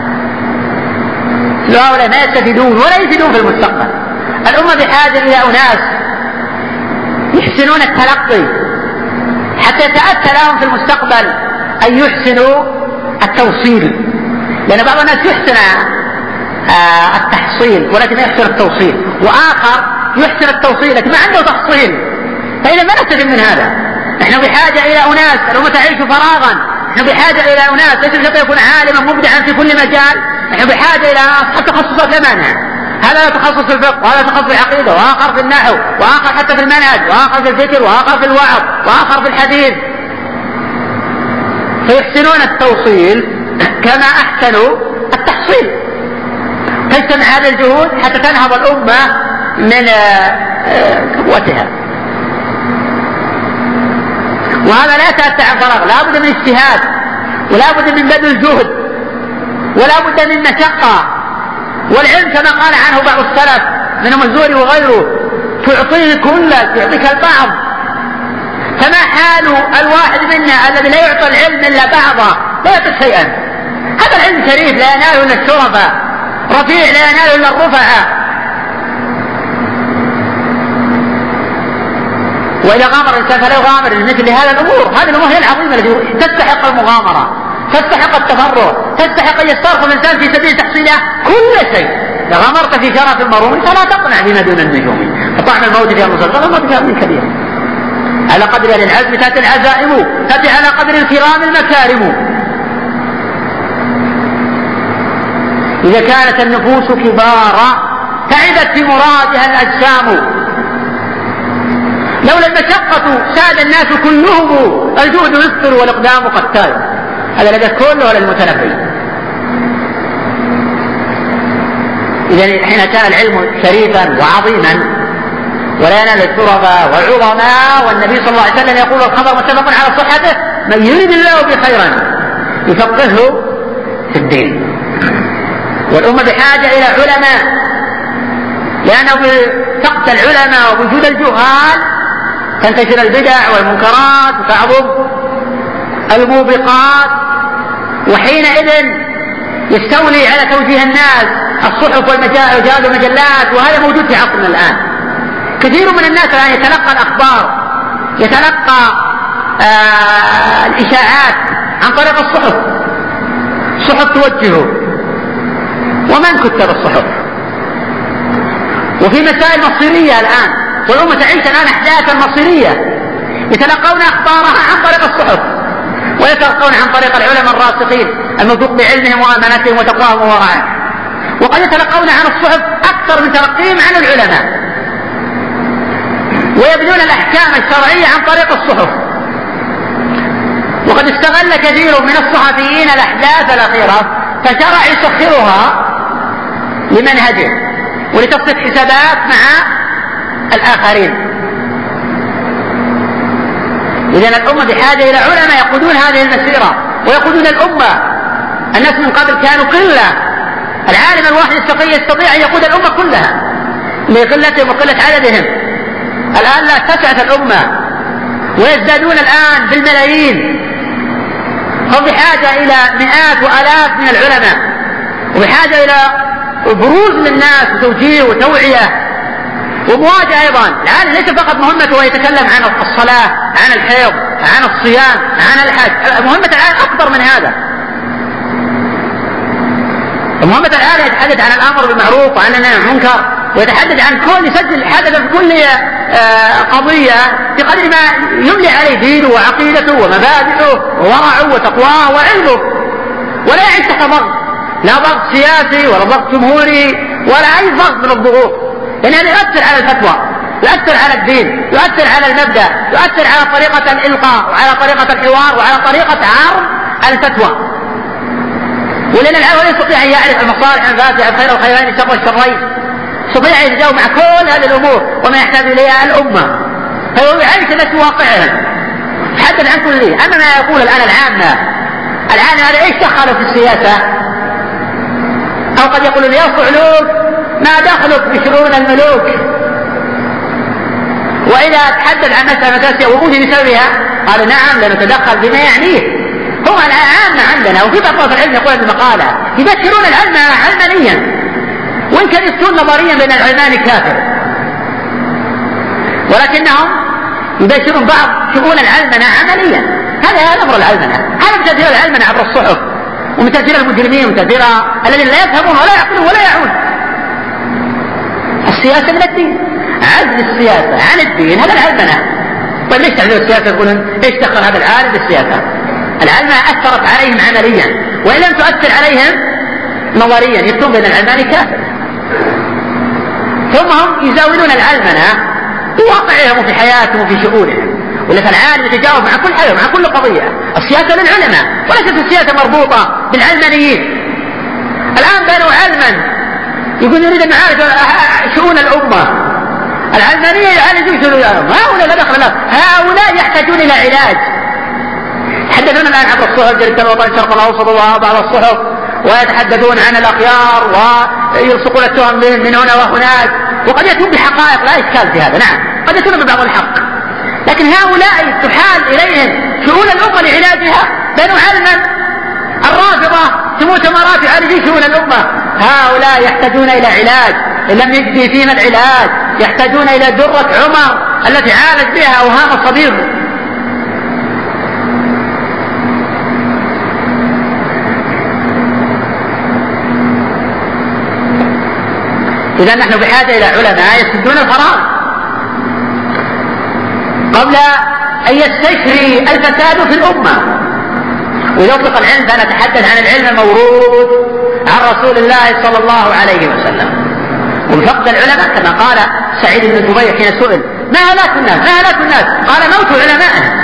هؤلاء ما يستفيدون ولا يفيدون في المستقبل. الأمة بحاجة إلى أناس يحسنون التلقي حتى يتأتى لهم في المستقبل أن يحسنوا التوصيل، لأن بعض الناس يحسن التحصيل ولكن يحسن التوصيل، وآخر يحسن التوصيل لكن ما عنده تحصيل. فإذا ما نستفيد من هذا. نحن بحاجة إلى أناس، الأمة تعيش فراغا، نحن بحاجة إلى أناس ليس بشرط يكون عالما مبدعا في كل مجال، نحن بحاجة إلى أصحاب تخصصات لا مانع. هذا يتخصص في الفقه وهذا يتخصص في العقيدة وآخر في النحو وآخر حتى في المنهج وآخر في الفكر وآخر في الوعظ وآخر في الحديث، فيحسنون التوصيل كما أحسنوا التحصيل. تجتمع هذه الجهود حتى تنهض الأمة من قوتها. وهذا لا يتأتى عن فراغ، لا بد من اجتهاد ولا بد من بذل الجهد ولا بد من مشقة. والعلم كما قال عنه بعض السلف منهم الزهري وغيره تعطيه كلك يعطيك البعض. فما حال الواحد منا الذي لا يعطى العلم إلا بعضه لا يعطي شيئا؟ هذا العلم شريف لا يناله إلا الشرفاء، رفيع لا يناله إلا الرفعاء. وإذا غامر الإنسان فلا يغامر لمثل هذا الأمور. هذه الأمور هي العظيمة التي تستحق المغامرة، تستحق التفرغ، تستحق أن يسترخص الإنسان في سبيل تحصيله كل شيء. إذا غامرت في شرف المروم فلا تقنع بما دون النجوم، فطعم الموت فيها المصدر الموت فيها من كبير. على قدر العزم تأتي العزائم، تأتي على قدر الكرام المكارم. إذا كانت النفوس كبارا تعبت في مرادها الأجسام. لولا المشقة ساد الناس كلهم، الجهد يفطر والإقدام قتال. هذا لدى كله للمتنبي. إذن حين كان العلم شريفا وعظيما ولا ينال الشرفاء والعظماء، والنبي صلى الله عليه وسلم يقول الخبر متفق على صحته: من يريد الله به خيرا يفقهه في الدين. والأمة بحاجة إلى علماء، لأنه بفقد العلماء ووجود الجهال تنتشر البدع والمنكرات وتعظم الموبقات، وحينئذ يستولي على توجيه الناس الصحف والمجال والمجلات. وهذا موجود في عصرنا الآن. كثير من الناس الآن يتلقى الأخبار، يتلقى آه الإشاعات عن طريق الصحف. صحف توجهه، ومن كتب الصحف؟ وفي مسائل مصيرية الآن، والأمة تعيش الآن أحداثا مصيرية، يتلقون أخبارها عن طريق الصحف ويتلقون عن طريق العلماء الراسخين الموثوق بعلمهم وأمانتهم وتقواهم وورعهم. وقد يتلقون عن الصحف أكثر من تلقيهم عن العلماء، ويبنون الأحكام الشرعية عن طريق الصحف. وقد استغل كثير من الصحفيين الأحداث الأخيرة فشرع يسخرها لمنهجه ولتصفية حسابات مع الآخرين. إذن الأمة بحاجة إلى علماء يقودون هذه المسيرة ويقودون الأمة. الناس من قبل كانوا قلة، العالم الواحد يستطيع أن يقود الأمة كلها لقلتهم وقلة عددهم. الآن لا تسعة الأمة ويزدادون الآن بالملايين، هم بحاجة إلى مئات وآلاف من العلماء، وبحاجة إلى بروز للناس وتوجيه وتوعية ومواجهة. أيضا العالم ليس فقط مهمته ويتكلم عن الصلاة، عن الحيض، عن الصيام، عن الحج. مهمة العالم أكبر من هذا. مهمة العالم يتحدث عن الأمر بالمعروف وعن النهي عن المنكر، ويتحدث عن كل يسجل حدث في كل قضية بقدر ما يملي عليه دينه وعقيدته ومبادئه وورعه وتقواه وعلمه، ولا يعيش تحت ضغط، لا ضغط سياسي ولا ضغط جمهوري ولا أي ضغط من الضغوط، لأن هذا يؤثر على الفتوى، يؤثر على الدين، يؤثر على المبدأ، يؤثر على طريقة الإلقاء وعلى طريقة الحوار وعلى طريقة عرض الفتوى. ولأن العالم يستطيع أن يعرف المصالح والمفاسد، الخير والخيرين، الشر والشرين، يستطيع أن يتجاوب مع كل هذه الأمور وما يحتاج إليها الأمة، فهو يعيش الناس واقعهم يتحدث عن كل شيء. أما ما يقول الآن العامة، العامة هذا إيش دخلوا في السياسة؟ أو قد يقول يا صعلوك ما دخلك بشؤون الملوك، وإذا تحدث عن مسألة مسألة وأوذي بسببها قال نعم لنتدخل بما يعنيه. هم العامة عندنا وفي بعض العلم يقول المقالة يبشرون العلم علمانيا، وإن كان يفتون نظريا بين العلمان كافر، ولكنهم يبشرون بعض شؤون العلمنة عمليا. هذا أمر العلمنة، هذا من تأثير العلمنة عبر الصحف، ومن تأثير المجرمين، ومن تأثير الذين لا يفهمون ولا يعقلون ولا يعون. السياسة من الدين، عزل السياسة عن الدين هذا العلمنة. طيب ليش تعزل السياسة؟ يقولون ايش دخل هذا العالم بالسياسة؟ العلمنة أثرت عليهم عمليا، وإن لم تؤثر عليهم نظريا يفتون بين العلمان كافر. ثم هم يزاولون العلمنة بواقعهم وفي حياتهم وفي شؤونهم، ولكن العالم يتجاوب مع كل حاجة مع كل قضية. السياسة للعلماء وليست السياسة مربوطة بالعلمانيين. الآن بنوا علما يقول يريد أن يعالج شؤون الأمة، العلمانية يعالجون شؤون الأمة، هؤلاء لا دخل لهم، هؤلاء يحتاجون إلى علاج. يتحدثون الآن عبر الصحف، جريدة الوطن الشرق الأوسط وبعض الصحف، ويتحدثون عن الأخيار ويلصقون التهم بهم من هنا وهناك، وقد يأتون بحقائق لا إشكال في هذا، نعم قد يأتون ببعض الحق، لكن هؤلاء تحال إليهم شؤون الأمة لعلاجها. بنوا علما الرافضة في مؤتمرات يعالجون شؤون الأمة، هؤلاء يحتاجون إلى علاج، إن لم يجدي فينا العلاج يحتاجون إلى درة عمر التي عالج بها أوهام الصبير. إذا نحن بحاجة إلى علماء يسدون الفراغ قبل أن يستشري الفساد في الأمة. وإذا أطلق العلم فنتحدث عن العلم الموروث عن رسول الله صلى الله عليه وسلم. وفقد العلماء كما قال سعيد بن جبير حين سئل ما هلاك الناس ما هلاك الناس قال موت علمائهم.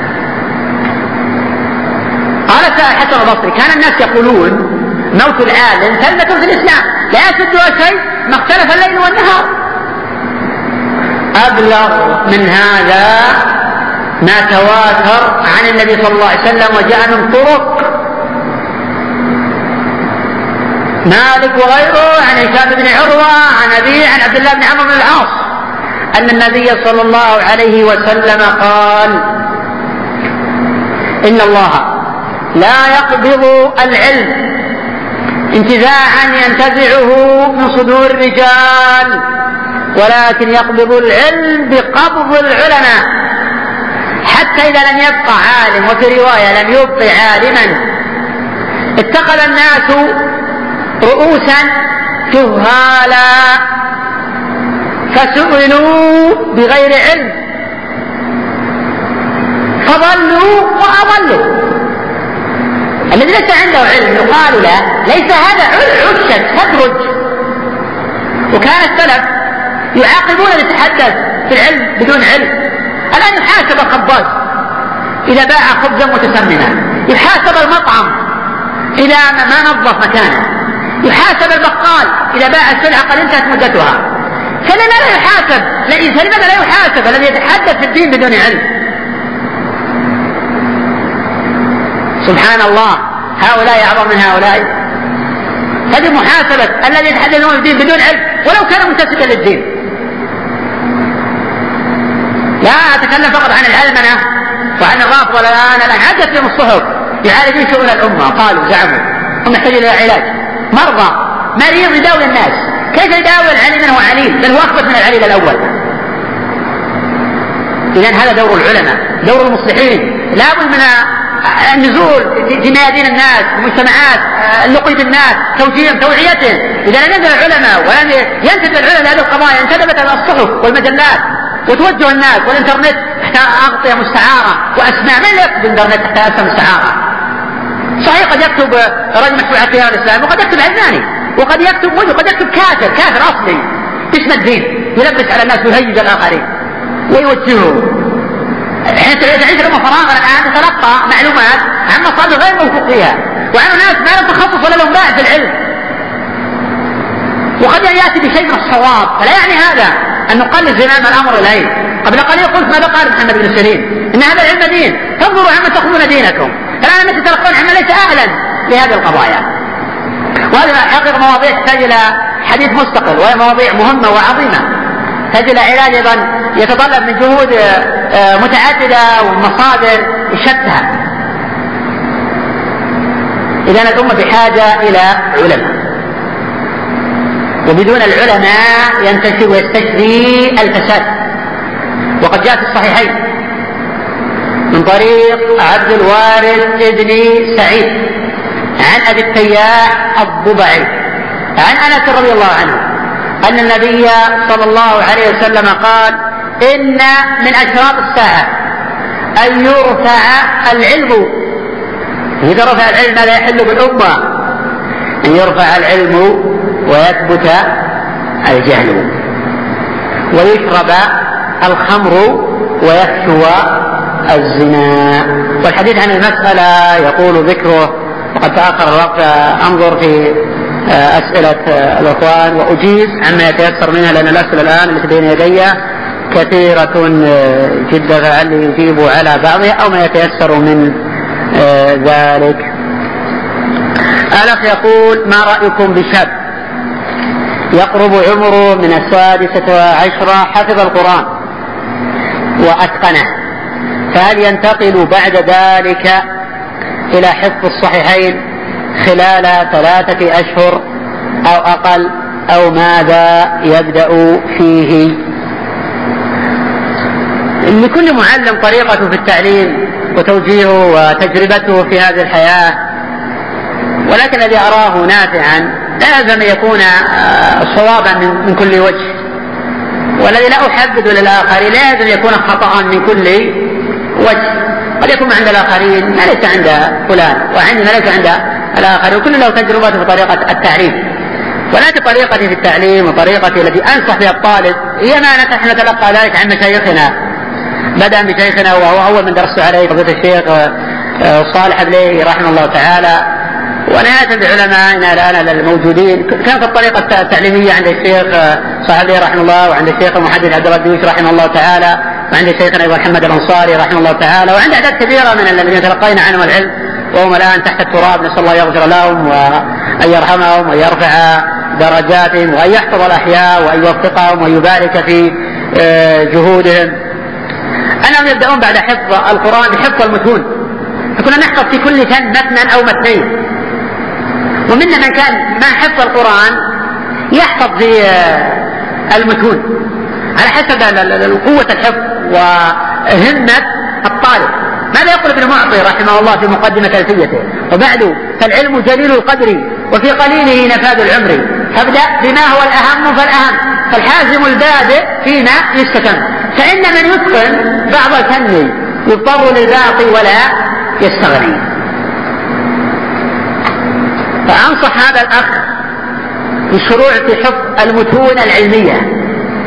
قال حسن البصري كان الناس يقولون موت العالم ثلة في الإسلام لا يسدها شيء ما اختلف الليل والنهار. أبلغ من هذا ما تواتر عن النبي صلى الله عليه وسلم وجاء من طرق مالك وغيره عن هشام بن عروة عن أبيه عن عبد الله بن عمرو بن العاص أن النبي صلى الله عليه وسلم قال إن الله لا يقبض العلم انتزاعا ينتزعه من صدور الرجال ولكن يقبض العلم بقبض العلماء حتى إذا لم يبقى عالم. وفي رواية لم يبق عالما اتخذ الناس رؤوسا جهالا فسئلوا بغير علم فضلوا وأضلوا. الذي ليس عنده علم يقال له ليس هذا عشا تدرج. وكان السلف يعاقبون يتحدث في العلم بدون علم. الآن يحاسب الخباز إذا باع خبزا متسمنا، يحاسب المطعم إذا ما نظف مكانه، يحاسب البقال إذا باع السلعة قد انتهت مدتها. فلماذا لا يحاسب؟ فلماذا لا يحاسب الذي يتحدث في الدين بدون علم؟ سبحان الله، هؤلاء أعظم من هؤلاء. هذه محاسبة الذي يتحدثون في الدين بدون علم ولو كان متسكا للدين. لا أتكلم فقط عن العلمنة وعن الرافضة الآن، الآن عدت لهم الصحف يعالجون شؤون الأمة. قالوا زعموا هم يحتاجون إلى علاج. مرضى مريض يداوي الناس، كيف يداوي العليل من هو عليل بل هو أخبث من العليل الأول؟ إذن هذا دور العلماء، دور المصلحين. لا بد من النزول في ميادين الناس، المجتمعات، اللقي بالناس، توجيههم، توعيتهم. إذا لم ينزل العلماء ولم ينتبه العلماء لهذه القضايا انتدبت الصحف والمجلات وتوجه الناس والإنترنت تحت أغطية مستعارة وأسماء. من يكتب الإنترنت تحت أسماء مستعارة؟ صحيح قد يكتب رجل مشروع التيار الإسلامي وقد يكتب علماني وقد يكتب مجد وقد يكتب كافر كافر أصلي باسم الدين يلبس على الناس ويهيج الآخرين ويوجهه. حين تعيش الأمة فراغا الآن تتلقى معلومات عن مصادر غير موثوق فيها وعنه ناس ما لهم تخصص ولا لهم باع في العلم، وقد يأتي بشيء من الصواب، فلا يعني هذا أن نقلد زمام الأمر إليه. قبل قليل قلت ماذا قال محمد بن سيرين؟ إن هذا العلم دين، فانظروا عما تأخذون دينكم، الآن التي تلقون عما ليس أهلا لهذه القضايا. وهذه حقيقة مواضيع تحتاج إلى حديث مستقل، وهي مواضيع مهمة وعظيمة تحتاج إلى علاج أيضا يتطلب من جهود متعددة ومصادر شتى. إذا الأمة بحاجة إلى علماء، وبدون العلماء ينتشر ويستشري الفساد. وقد جاء في الصحيحين من طريق عبد الوارث ابن سعيد عن أبي التياح الضبعي عن أنس رضي الله عنه أن النبي صلى الله عليه وسلم قال: إن من أشراط الساعة أن يرفع العلم. إذا رفع العلم لا يحل بالأمة، أن يرفع العلم ويثبت الجهل، ويشرب الخمر ويفشو الزنا. والحديث عن المسألة يقول ذكره، وقد تأخر الوقت، أنظر في أسئلة الأخوان وأجيز عما يتيسر منها، لأن الأسئلة الآن التي بين يدي كثيرة جدا، فلعلي يجيب على بعضها أو ما يتيسر من ذلك. الأخ يقول: ما رأيكم بشاب يقرب عمره من السادسة عشرة حفظ القرآن وأتقنه، فهل ينتقل بعد ذلك إلى حفظ الصحيحين خلال ثلاثة أشهر أو أقل، أو ماذا يبدأ فيه؟ لكل معلم طريقته في التعليم وتوجيهه وتجربته في هذه الحياة، ولكن الذي أراه نافعا لازم يكون صوابا من كل وجه، والذي لا أحدد للآخرين لازم يكون خطأ من كل وجه. قد يكون عند الآخرين ما ليس عند فلان، وعندي ما ليس عند الآخرين، وكل له تجربته في طريقة التعليم. ولكن طريقتي في التعليم وطريقتي التي أنصح بها الطالب هي ما نحن نتلقى ذلك عن مشايخنا، بدأ بشيخنا وهو أول من درست عليه فضيلة الشيخ صالح بليه رحمه الله تعالى، ونهاية بعلمائنا الآن الموجودين. كانت الطريقة التعليمية عند الشيخ صالح بليه رحمه الله، وعند الشيخ المحدث عبد الردوش رحمه الله تعالى، وعند شيخنا محمد الأنصاري رحمه الله تعالى، وعند أعداد كبيرة من الذين تلقينا عنهم العلم وهم الآن تحت التراب. نسأل الله يغفر لهم وأن يرحمهم وأن يرفع درجاتهم وأن يحفظ الأحياء وأن يوفقهم وأن يبارك في جهودهم. أنهم يبدأون بعد حفظ القرآن بحفظ المتون، فكنا نحفظ في كل فن متنا أو متنين، ومنا من كان ما حفظ القرآن يحفظ في المتون على حسب قوة الحفظ وهمة الطالب. ماذا يقول ابن معطي رحمه الله في مقدمة ألفيته: وبعد فالعلم جليل القدر وفي قليله نفاذ العمر، فابدأ بما هو الأهم فالأهم، فالحازم البادئ فيما يستتم، فإن من يتقن بعض الفن يضطر للباقي ولا يستغني. فأنصح هذا الأخ بالشروع في حفظ المتون العلمية،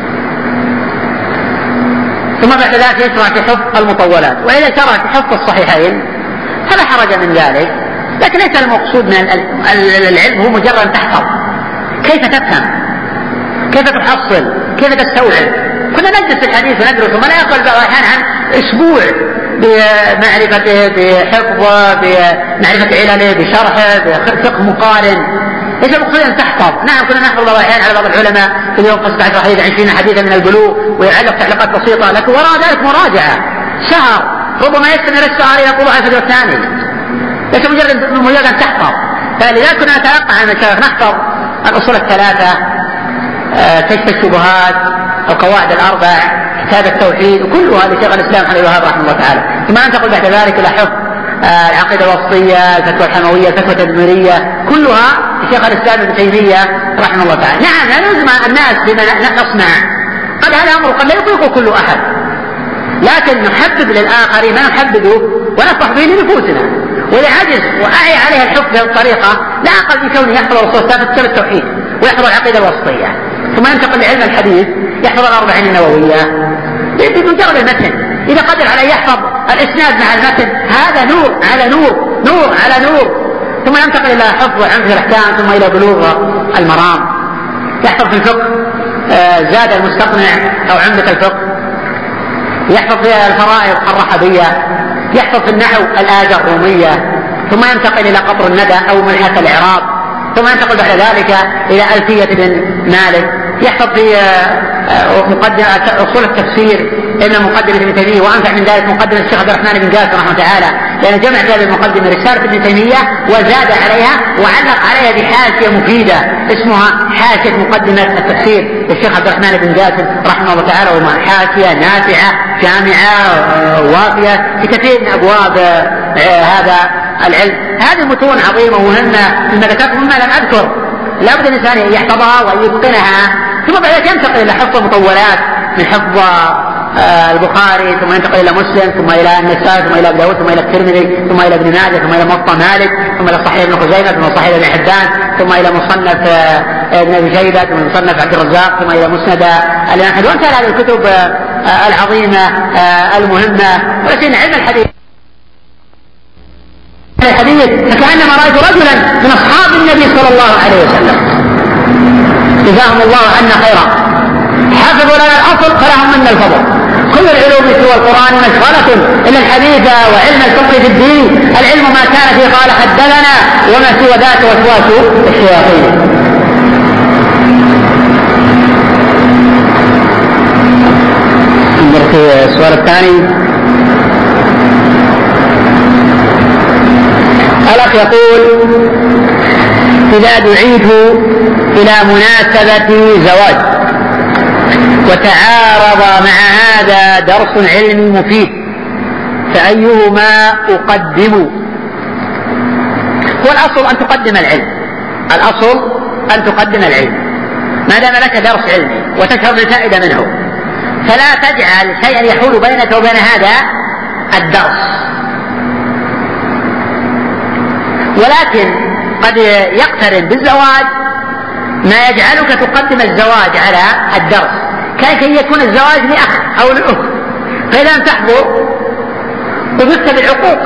ثم بعد ذلك يشرع في حفظ المطولات. وإذا شرع في حفظ الصحيحين فلا حرج من ذلك، لكن ليس المقصود من العلم هو مجرد تحفظ، كيف تفهم، كيف تحصل، كيف تستوعب. كنا نجلس في الحديث وندرس، وما لا يقبل بعض الأحيان عن أسبوع بمعرفته، بحفظه، بمعرفة علله، بشرحه، بفقه مقارن. ليس المقصود أن تحفظ. نعم كنا نحفظ بعض الأحيان على بعض العلماء في اليوم قصة عشر حديث عشرين حديثا من البلوغ ويعلق تعليقات بسيطة، لكن وراء ذلك مراجعة شهر، ربما يستمر السؤال إلى طلوع الفجر الثاني. ليس مجرد مجرد أن تحفظ. فلذلك كنا نتلقى عن المشايخ نحفظ الأصول الثلاثة، كشف الشبهات، القواعد الأربع، كتاب التوحيد، وكلها لشيخ الإسلام حفظه الله رحمه الله تعالى. ثم ننتقل بعد ذلك إلى حفظ العقيدة الوسطية، الفتوى الحموية، الفتوى التدميرية، كلها لشيخ الإسلام ابن تيمية رحمه الله تعالى. نعم لا نلزم الناس بما نصنع، قد هذا أمر قد لا يطيقه كل أحد، لكن نحبب للآخرين ما نحببه ونفرح به لنفوسنا. ولعجز وأعي عليه الحفظ بهذه الطريقة لا أقل من كونه يحفظ الأصول الثابتة كتاب التوحيد ويحفظ العقيدة الوسطية، ثم ينتقل لعلم الحديث يحفظ الأربعين النووية بمجرد المتن. إذا قدر على يحفظ الإسناد مع المتن هذا نور على نور، نور على نور، ثم ينتقل إلى حفظ وعمق الأحكام ثم إلى بلوغ المرام. يحفظ في الفقه زاد المستقنع أو عمدة الفقه، يحفظ في الفرائض الرحبية، يحفظ في النحو الآية الرومية، ثم ينتقل إلى قطر الندى أو ملحة الإعراب، ثم ينتقل بعد ذلك إلى ألفية بن مالك. يحفظ في مقدمة أصول التفسير إن مقدمة ابن تيمية، وأنفع من ذلك مقدمة الشيخ عبد الرحمن بن قاسم رحمه تعالى، لأن جمع هذه المقدمة رسالة ابن تيمية وزاد عليها وعلق عليها بحاشية مفيدة اسمها حاشية مقدمة التفسير للشيخ عبد الرحمن بن قاسم رحمه الله تعالى، وما حاشية نافعة جامعة وافية في كثير من أبواب هذا العلم. هذه متون عظيمة ومهمة مما ذكرت مما لم أذكر، لا بد الإنسان أن يحفظها ويتقنها، ثم بعد ذلك ينتقل إلى حفظ مطولات من حفظ البخاري، ثم ينتقل إلى مسلم، ثم إلى النسائي، ثم إلى أبي داود، ثم إلى الترمذي، ثم إلى ابن ماجه، ثم إلى موطأ مالك، ثم إلى صحيح ابن خزيمة، ثم صحيح ابن حبان، ثم إلى مصنف ابن أبي شيبة، ثم مصنف عبد الرزاق، ثم إلى مسند الإمام أحمد، وأمثال هذه الكتب العظيمة المهمة. ولكن علم الحديث الحديث فكأنما رأيت رجلا من أصحاب النبي صلى الله عليه وسلم جزاهم الله عنا خيرا، حفظوا لنا الأصل فلهم منا الفضل. كل العلوم سوى القرآن مشغلة إلا الحديث وعلم الفقه في الدين، العلم ما كان فيه قال حدثنا وما سوى ذاك وسواس الشياطين. في السؤال الثاني الأخ يقول: إذا دعيت إلى مناسبة زواج وتعارض مع هذا درس علمي مفيد فأيهما أقدم؟ هو الأصل أن تقدم العلم، الأصل أن تقدم العلم ما دام لك درس علمي وتشعر بالفائدة منه، فلا تجعل شيئا يحول بينك وبين هذا الدرس. ولكن قد يقترن بالزواج ما يجعلك تقدم الزواج على الدرس، كي يكون الزواج لأخ أو لأخت، فإذا لم تحضر وجدت بالعقوق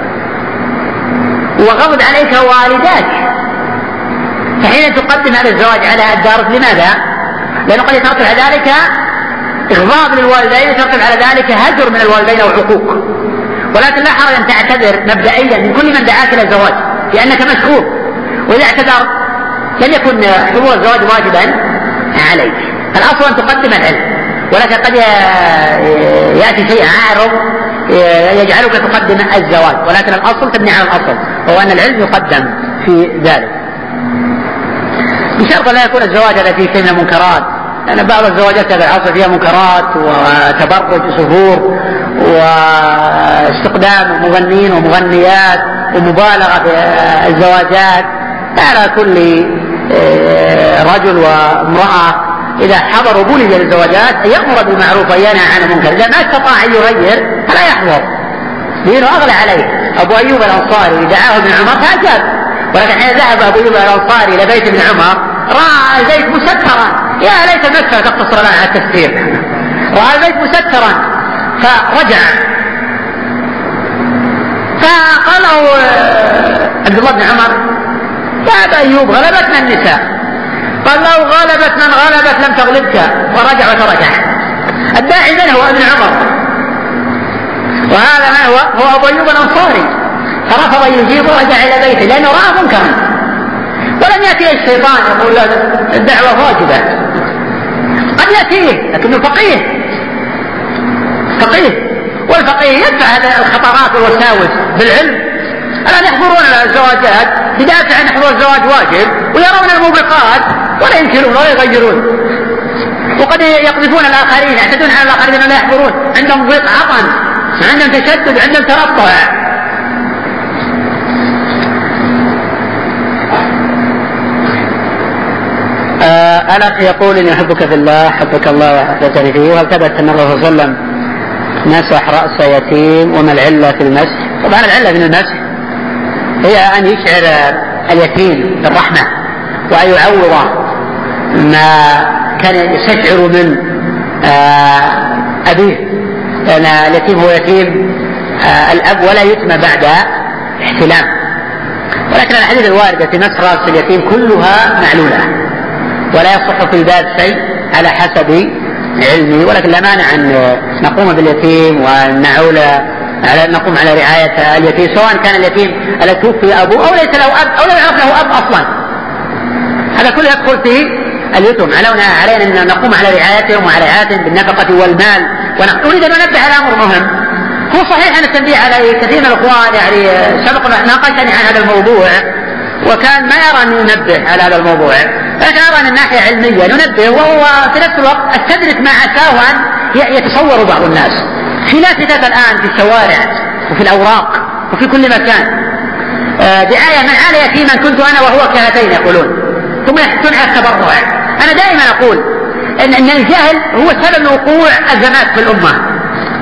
وغضب عليك والداك، فحين تقدم هذا الزواج على الدرس. لماذا؟ لأنه قد يترتب على ذلك إغضاب للوالدين، يترتب على ذلك هجر من الوالدين وعقوق. ولكن لا حرج أن تعتذر مبدئيا من كل من دعاك إلى الزواج لأنك مشغول، وإذا اعتذر لم يكن حضور الزواج واجبا عليك. الأصل أن تقدم العلم، ولكن قد يأتي شيء عارض يجعلك تقدم الزواج، ولكن الأصل تبني على الأصل، وهو أن العلم يقدم في ذلك بشرط لا يكون الزواج هذا فيه شيء من المنكرات، لأن بعض الزواجات هذا العصر فيها منكرات وتبرج سفور واستقدام مغنين ومغنيات ومبالغة في الزواجات. على كل رجل وامرأة إذا حضروا بلد الزواجات أن يأمر بالمعروف وينهى عن المنكر. إذا ما استطاع أن يغير فلا يحضر، لأنه أغلى عليه. أبو أيوب الأنصاري دعاه ابن عمر فأجاب، ولكن حين ذهب أبو أيوب الأنصاري إلى بيت ابن عمر رأى البيت مسكرا، يا ليت المسكرة تقتصر لنا على التفسير، رأى البيت مسكرا فرجع، فقال له عبد الله بن عمر: يا أبا أيوب غلبتنا النساء. قال له: غلبت من غلبت لم تغلبك، ورجع وترجع. الداعي من هو؟ ابن عمر، وهذا ما هو هو أبو أيوب الأنصاري، فرفض يجيب ورجع إلى بيته لأنه رأى منكرا. ولم يأتي الشيطان يقول له الدعوة واجبة، قد يأتيه لكنه فقيه فقيه والفقيه يدفع هذه الخطرات والوساوس بالعلم. الآن يحضرون الزواجات بدافع أن حضور الزواج واجب ويرون الموبقات ولا ينكرون ولا يغيرون، وقد يقذفون الآخرين، يعتدون على الآخرين أن لا يحضرون، عندهم ضيق عطن، عندهم تشدد، عندهم ترطع. آه الأخ يقول: إني أحبك في الله، حبك الله وحبتني فيه. وهل ثبت أن الله صلى الله عليه وسلم مسح رأس يتيم؟ وما العلة في المسح؟ طبعا العلة من المسح هي أن يشعر اليتيم بالرحمة وأن يعوض ما كان يستشعر من آه أبيه، لأن اليتيم هو يتيم آه الأب ولا يتم بعد احتلام، ولكن الحديث الواردة في نص رأس اليتيم كلها معلولة، ولا يصح في الباب شيء على حسب علمي، ولكن لا مانع أن نقوم باليتيم وأن نعول على نقوم على رعاية اليتيم، سواء كان اليتيم الذي توفي أبوه أو ليس له أب أو لا يعرف له أب أصلا، هذا كله يدخل في اليتم. علينا أن نقوم على رعايتهم وعلى رعايتهم بالنفقة والمال. ونريد أن ننبه على أمر مهم، هو صحيح أن التنبيه على كثير من الأخوان يعني سبق ناقشني عن هذا الموضوع وكان ما يرى أن ينبه على هذا الموضوع، لكن أرى أن الناحية علمية ننبه، وهو في نفس الوقت استدرك ما عساه أن يتصور بعض الناس في لافتات الآن في الشوارع وفي الأوراق وفي كل مكان دعاية من عال يتيما كنت أنا وهو كهاتين يقولون، ثم يحثون على التبرع. أنا دائما أقول إن, إن الجهل هو سبب وقوع أزمات في الأمة،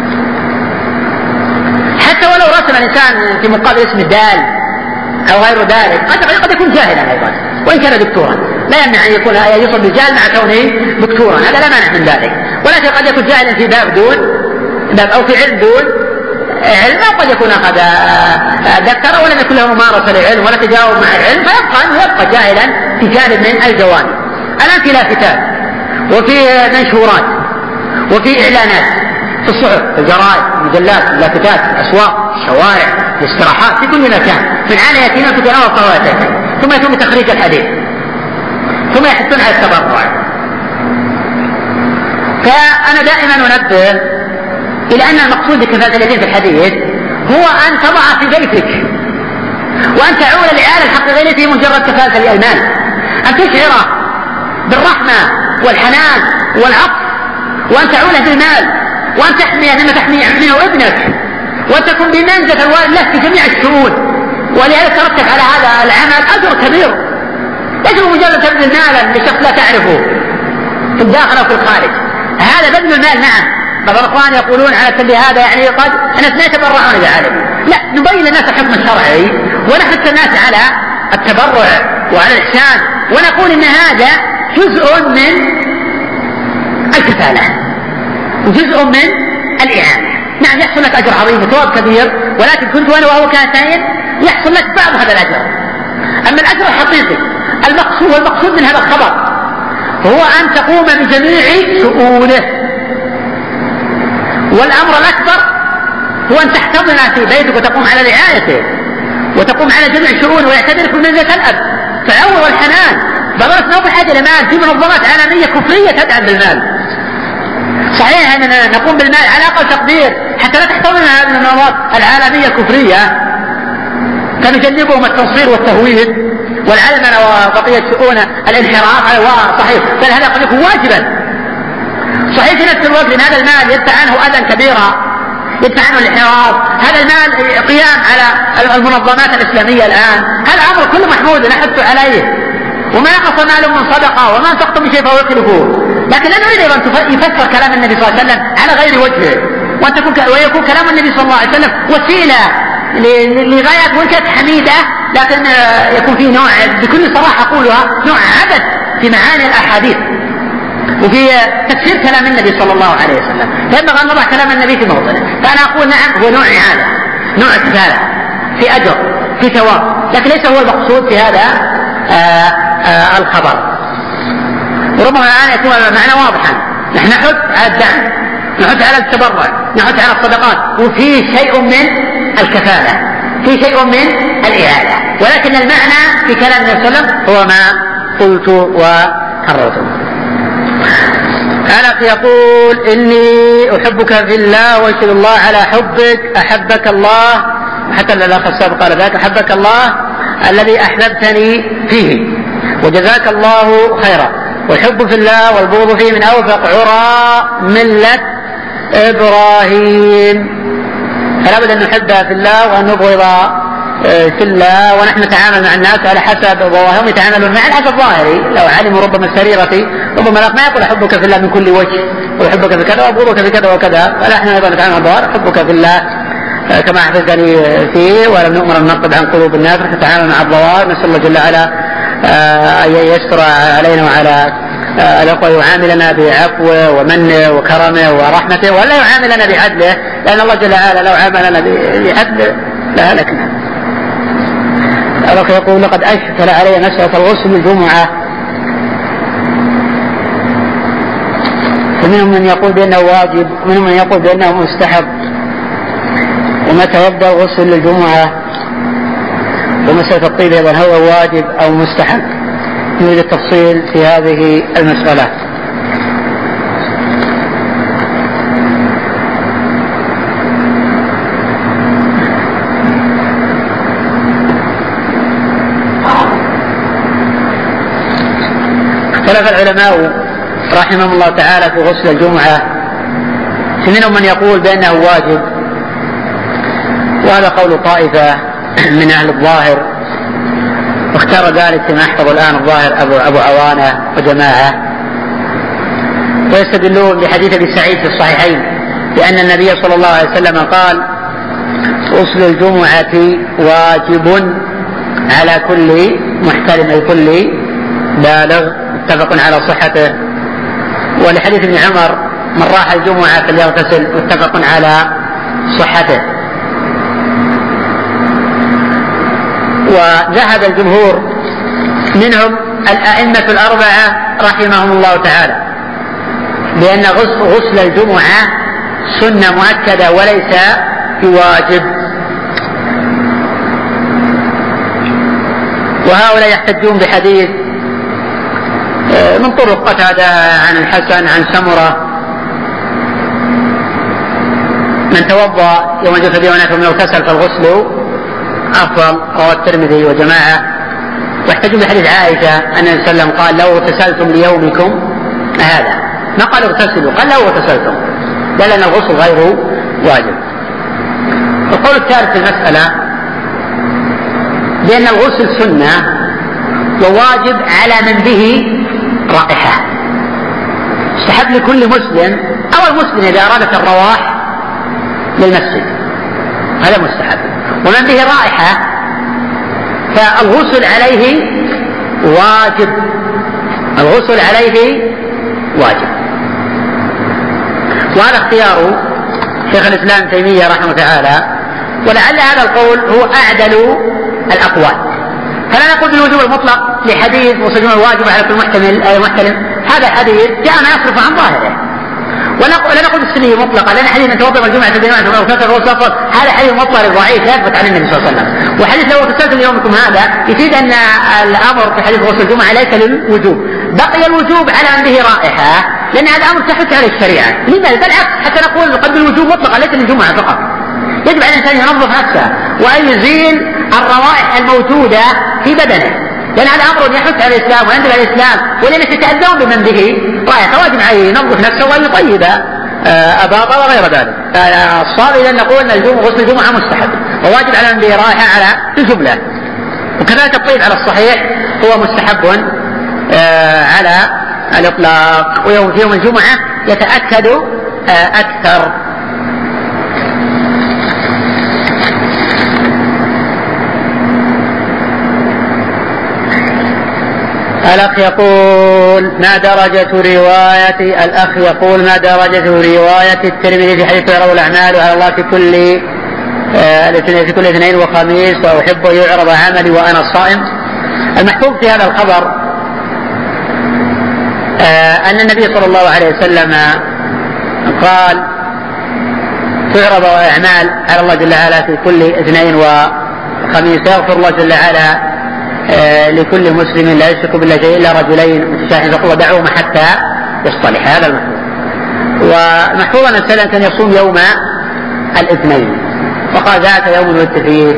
حتى ولو رسم الإنسان في مقابل اسم الدال أو غير ذلك قد يكون جاهلا أيضا وإن كان دكتورا، لا يمنع أن يكون يصل بالجهل مع كونه دكتورا، هذا لا مانع من ذلك، ولكن قد يكون جاهلا في باب دون باب أو في علم دون علم، أو قد يكون أخذ دكتورا ولم يكن له ممارسة للعلم ولا تجاوب مع العلم، فيبقى أنه يبقى جاهلا في جانب من الجوانب. الآن في لافتات وفي منشورات وفي إعلانات في الصحف، في الجرائد، المجلات، اللافتات، الأسواق، الشوارع، الاستراحات، في كل مكان من عالي يتينا تتناول صلواتين، ثم يتم تخريج الحديث، ثم يحثون على التبرع. فأنا دائما أنبه إلى أن المقصود بكفالة اليتيم في الحديث هو أن تضع في بيتك وأن تعول لآل الحق غير في مجرد كفالة المال، أن تشعر بالرحمة والحنان والعطف، وأن تعوله بالمال، وأن تحميه مما تحمي منه ابنك، وأن تكون بمنزلة الوالد له في جميع الشؤون. ولهذا ترتب على هذا العمل أجر كبير، ليس مجرد تبذل مالا لشخص لا تعرفه في الداخل أو في الخارج، هذا بذل المال. نعم بعض الأخوان يقولون على التنبيه هذا يعني قد الناس لا يتبرعون بعالم، لا، نبين للناس الحكم الشرعي ونحث الناس على التبرع وعلى الإحسان، ونقول إن هذا جزء من الكفالة وجزء من الإعانة. نعم يحصل لك أجر عظيم وثواب كبير، ولكن كنت أنا وهو كاتين يحصل لك بعض هذا الأجر. أما الأجر الحقيقي المقصود والمقصود من هذا الخبر هو أن تقوم بجميع شؤونه، والأمر الأكبر هو أن تحتضن في بيتك وتقوم على رعايته وتقوم على جميع شؤونه ويعتبرك من منزلة الأب فالعون والحنان. بضرت نوع بحاجة لمال، في منظمات عالمية كفرية تدعم بالمال. صحيح أننا نقوم بالمال على أقل تقدير حتى لا تحتضن هذه المنظمات العالمية الكفرية، فنجنبهم التنصير والتهويد والعلمنة وبقية شؤون الانحراف. هذا صحيح، بل هذا قد يكون واجبا. صحيح في نفس الوقت ان هذا المال يدفع عنه اذى كبيرا، يدفع عنه الانحراف. هذا المال قيام على المنظمات الاسلاميه الان، هذا امر كله محمود نحث عليه، وما نقص مال من صدقه وما انفقتم من شيء فهو يخلفه. لكن لا نريد ان يفسر كلام النبي صلى الله عليه وسلم على غير وجهه، وان تكون ويكون كلام النبي صلى الله عليه وسلم وسيله لغايه وان كانت حميده، لكن يكون فيه نوع بكل صراحه اقولها نوع عبث في معاني الاحاديث وفي تفسير كلام النبي صلى الله عليه وسلم. فينبغي أن نضع كلام النبي في موضعه. فأنا أقول نعم هو نوع إعانة، نوع كفالة، في أجر، في ثواب، لكن ليس هو المقصود في هذا آآ آآ الخبر. وربما الآن يكون المعنى واضحا، نحن نحث على الدعم، نحث على التبرع، نحث على الصدقات، وفي شيء من الكفالة، في شيء من الإعانة، ولكن المعنى في كلام النبي صلى الله عليه وسلم هو ما قلت وكررته. أنس يقول إني أحبك في الله وأشهد الله على حبك، أحبك الله، حتى الأخ السابق قال ذاك، أحبك الله الذي أحببتني فيه وجزاك الله خيرا، والحب في الله والبغض فيه من أوفق عرى ملة إبراهيم. فلا بد أن نحب في الله وأن نبغض في الله، ونحن نتعامل مع الناس على حسب ظواهرهم، يتعاملون مع الحسب ظاهري، لو علموا ربما سريرتي ربما ما يقول أحبك في الله من كل وجه وأحبك في كذا وأبغضك في كذا وكذا، فنحن أيضا نتعامل مع الظواهر، أحبك في الله كما أحببتني فيه، ولم نؤمر أن ننقض عن قلوب الناس، نتعامل مع الظواهر. نسأل الله جل وعلا أن يستر علينا وعلى الأخوة، يعاملنا بعفوه ومنه وكرمه ورحمته، ولا يعاملنا بعدله، لأن الله جل وعلا لو عاملنا بعدله لهلكنا. الأخ يقول لقد أشكل علي مسألة الغسل الجمعة، فمنهم من يقول بأنه واجب ومنهم من يقول بأنه مستحب، ومتى يبدأ الغسل للجمعة، ومسألة الطيب أيضا هو واجب أو مستحب. نريد التفصيل في هذه المسألة. اختلف العلماء رحمهم الله تعالى في غسل الجمعة، فمنهم من يقول بأنه واجب، وهذا قول طائفة من أهل الظاهر، واختار ذلك كما يحفظ الآن الظاهر أبو, أبو عوانة وجماعة، ويستدلون بحديث أبي سعيد في الصحيحين لأن النبي صلى الله عليه وسلم قال غسل الجمعة واجب على كل محتلم أي كل بالغ، متفق على صحته. ولحديث ابن عمر من راح الجمعة فليغتسل، متفق على صحته. وذهب الجمهور منهم الأئمة الأربعة رحمهم الله تعالى بأن غسل الجمعة سنة مؤكدة وليس بواجب، وهؤلاء يحتجون بحديث من طرق قتادة عن الحسن عن سمرة من توضأ يوم الجمعة بيوم من اغتسل فالغسل أفضل، رواه الترمذي وجماعة. واحتجوا بحديث عائشة أن النبي صلى الله عليه وسلم قال لو اغتسلتم ليومكم هذا، ما قال اغتسلوا، قال لو اغتسلتم، قال أن الغسل غير واجب. القول الثالث في المسألة بأن الغسل سنة وواجب على من به رائحة، استحب لكل مسلم أو المسلم إذا أرادت الرواح للمسجد هذا مستحب، ومن به رائحة فالغسل عليه واجب، الغسل عليه واجب. وهذا اختيار شيخ الإسلام تيمية رحمه تعالى، ولعل هذا القول هو أعدل الأقوال. فلا نقول بالوجوب المطلق لحديث غسل الجمعة الواجب على كل محتمل أي محتلم، هذا حديث جاء ما يصرف عن ظاهره. ولا نقول بالسنية مطلقة لأن حديث من توضأ الجمعة الجمعة هذا حديث مطلق ضعيف لا يثبت عن النبي صلى الله عليه وسلم. وحديث لو اغتسلتم يومكم هذا يفيد أن الأمر في حديث غسل الجمعة ليس للوجوب، بقي الوجوب على من به رائحة لأن هذا أمر تحت عليه الشريعة. لماذا؟ بالعكس حتى نقول قد الوجوب مطلقا ليس للجمعة فقط، يجب على الإنسان ينظف نفسه وأن يزيل الروائح الموجودة في بدنه، لأن هذا أمر يحث على الإسلام ويندب على الإسلام، ولأن يتأذون بمن به رائحة فواجب عليه ينظف نفسه وأن يطيب أباطه وغير ذلك. الصواب إذا نقول أن غسل الجمعة مستحب وواجب على من به رائحة على الجملة، وكذلك الطيب على الصحيح هو مستحب على الإطلاق، ويوم في يوم الجمعة يتأكد أكثر. الأخ يقول ما درجة رواية الأخ يقول ما درجة رواية الترمذي في حديث يعرض الأعمال على الله في كل آه في كل اثنين وخميس وأحب يعرض عملي وأنا صائم. المحفوظ في هذا الخبر آه أن النبي صلى الله عليه وسلم قال تعرض الأعمال على الله جل وعلا في كل اثنين وخميس، يغفر الله جل وعلا آه لكل مسلم لا يشرك بالله شيء إلا رجلين متشاحنين فقل ودعوهما حتى يصطلح. هذا المحفوظ. ومحفوظ أن السلام كان يصوم يوم الاثنين وقال ذات يوم ولدت فيه،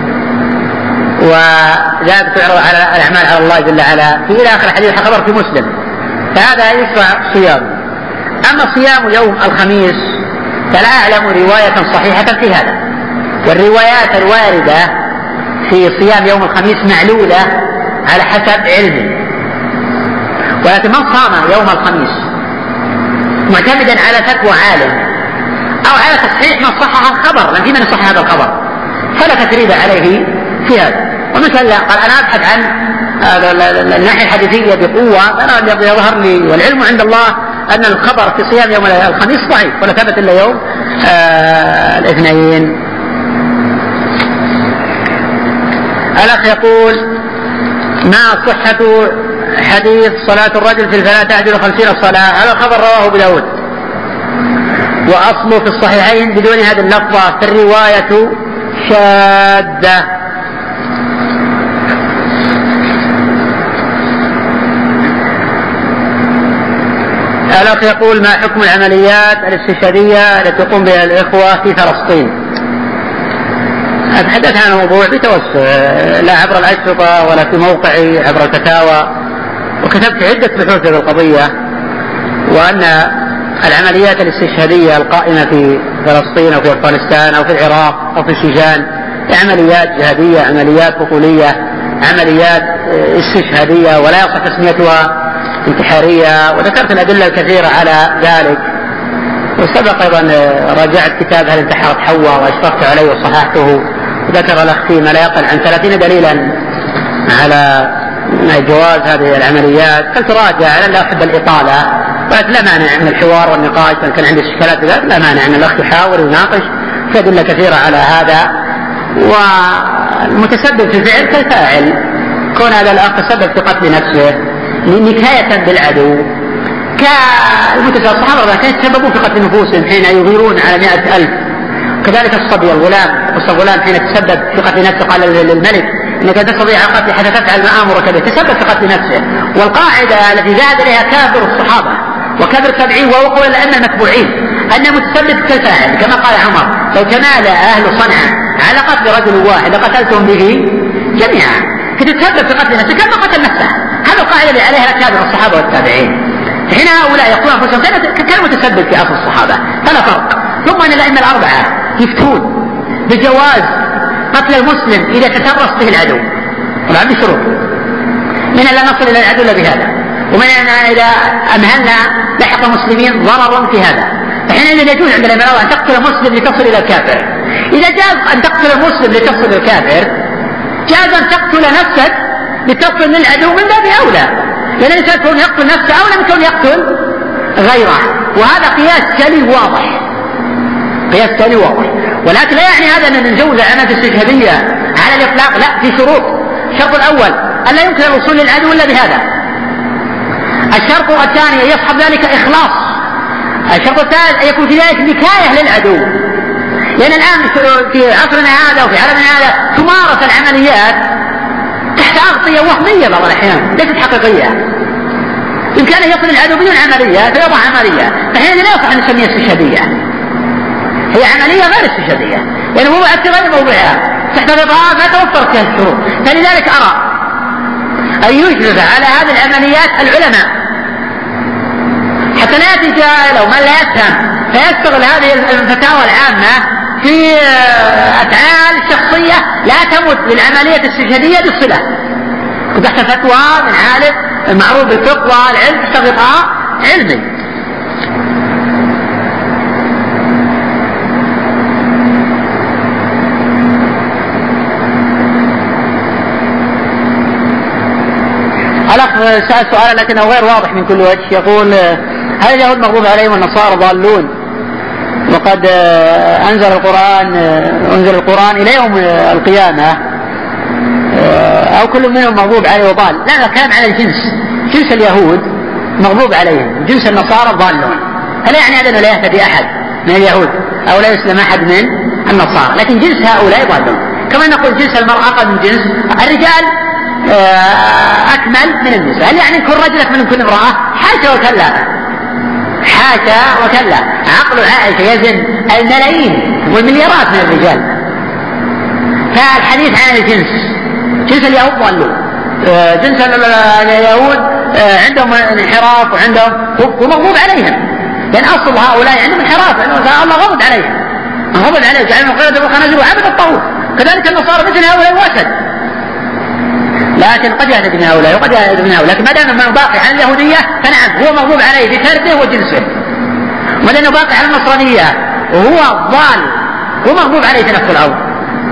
وذات تعرض على الأعمال على الله جل وعلا في إلى آخر حديث خبر في مسلم، فهذا يشرع صيام. أما صيام يوم الخميس فلا أعلم رواية صحيحة في هذا، والروايات الواردة في صيام يوم الخميس معلولة على حسب علمه، ولكن من صام يوم الخميس معتمدا على فتوى عالم أو على تصحيح من صحح الخبر، لأن في من يصحح هذا الخبر فلا تثريب عليه في هذا. ومثل قال أنا أبحث عن الناحية الحديثية بقوة، أنا يظهر لي والعلم عند الله أن الخبر في صيام يوم الخميس ضعيف ولا ثبت إلا يوم آه الاثنين. الأخ يقول: ما صحة حديث صلاة الرجل في الفلاة تعدل خمسين الصلاة؟ هذا الخبر رواه أبو داود وأصله في الصحيحين بدون هذه اللفظة، في الرواية شاذة. الأخ يقول: ما حكم العمليات الاستشهادية التي تقوم بها الإخوة في فلسطين؟ أتحدث عن الموضوع بتوسع، لا عبر الأشرطة ولا في موقعي عبر الفتاوى، وكتبت عدة بحوث في القضية، وأن العمليات الاستشهادية القائمة في فلسطين أو في أفغانستان أو في العراق أو في الشيشان عمليات جهادية، عمليات بطولية، عمليات استشهادية، ولا يصح تسميتها انتحارية، وذكرت الأدلة الكثيرة على ذلك. وسبق أيضا راجعت كتاب هل انتحرت حواء وأشرفت عليه وصححته، وذكر الأخ فيه ما لا يقل عن ثلاثين دليلا على جواز هذه العمليات. قلت راجع، أنا لا أحب الإطالة، ولكن لا مانع من الحوار والنقاش، إن كان عندي إشكالات بذلك لا مانع أن الأخ يحاور ويناقش، في أدلة كثيرة على هذا. والمتسبب في الفعل كالفاعل، كون هذا الأخ تسبب في قتل نفسه نكاية بالعدو، كالمتسبب الصحابة كانوا يتسببون في قتل نفوسهم حين يغيرون على مائة ألف. كذلك الصبي والغلام، الغلام حين تسبب في قتل نفسه قال للملك انك تستطيع قتل حتى تفعل ما امرك به، تسبب في قتل نفسه. والقاعده التي زاد اليها كابر الصحابه وكابر التابعين ووقوع الائمه المتبوعين ان متسبب كالفاعل، كما قال عمر: لو تمالى اهل صنعاء على قتل رجل واحد لقتلتهم به جميعا. فتتسبب في قتل نفسه كما قتل نفسه. هذا القاعده اللي عليها كابر الصحابه والتابعين. حين هؤلاء يقولون انفسهم كانوا متسبب في اصل الصحابه، فلا فرق. ثم ان الائمه الاربعه يفتون بجواز قتل المسلم إذا تترس به العدو، طبعا بشروط، من أن لا نصل إلى العدو إلا بهذا، ومن أن إذا أمهلنا لحق المسلمين ضرر في هذا. فحينئذ يجوز عند الأمراء أن تقتل مسلم لتصل إلى الكافر. إذا جاز أن تقتل المسلم لتصل إلى الكافر، جاز أن تقتل نفسك لتصل للعدو من باب أولى، لأن الإنسان كون يقتل نفسه أولى من كون يقتل غيره. وهذا قياس تالي واضح، قياس تالي واضح. ولكن لا يعني هذا أن نجوز العمليات الاستشهادية على الإطلاق، لا، في شروط. الشرط الأول أن لا يمكن الوصول للعدو إلا بهذا. الشرط الثاني يصحب ذلك إخلاص. الشرط الثالث أن يكون في ذلك نكاية للعدو، لأن الآن في عصرنا هذا وفي عالمنا هذا تمارس العمليات تحت أغطية وهمية بعض الأحيان ليست حقيقية. إمكانه يصل العدو بدون عملية فيضع عملية، فحين لا يصح أن نسميها استشهادية، هي عملية غير استشهادية، لأن يعني موضوعها في غير موضوعها، تحت الإطار ما توفرت فيها الشروط. فلذلك أرى أن يجلس على هذه العمليات العلماء حتى لا يأتي جاهل ومن لا يفهم فيستغل هذه الفتاوى العامة في أفعال شخصية لا تمت للعملية الاستشهادية بصلة، تحت فتوى من عالم معروف بالفقه والعلم تحت إطار علمي. الأخ سأل سؤالا لكنه غير واضح من كل وجه، يقول: هل اليهود مغضوب عليهم والنصارى ضالون؟ وقد أنزل القرآن أنزل القرآن إلى يوم القيامة، أو كل منهم مغضوب عليه وضال. لا، الكلام على الجنس، جنس اليهود مغضوب عليهم، جنس النصارى ضالون. فلا يعني هذا أنه لا يهتدي أحد من اليهود أو لا يسلم أحد من النصارى، لكن جنس هؤلاء ضالون. كما نقول جنس المرأة أقل من جنس الرجال أكمل من النساء. هل يعني كل رجل أكمل من كل امرأة؟ حاشا وكلا، حاشا وكلا. عقل عائشة يزن الملايين والمليارات من الرجال. فالحديث عن الجنس، جنس اليهود ضلوا، جنس اليهود عندهم انحراف وعندهم ومغضوب عليهم، لأن أصل هؤلاء عندهم انحراف، الله غضب عليهم، غضب عليهم جعلهم قردة وخنازير وعبد الطاغوت. كذلك النصارى مثل هؤلاء واسد، لكن قد يهتدي من هؤلاء وقد يهتدي من هؤلاء. لكن ما دام من باقي على اليهودية فنعم هو مغضوب عليه بفرده وجنسه، وما دام باقي على النصرانية وهو ضال ومغضوب عليه في نفس الأرض.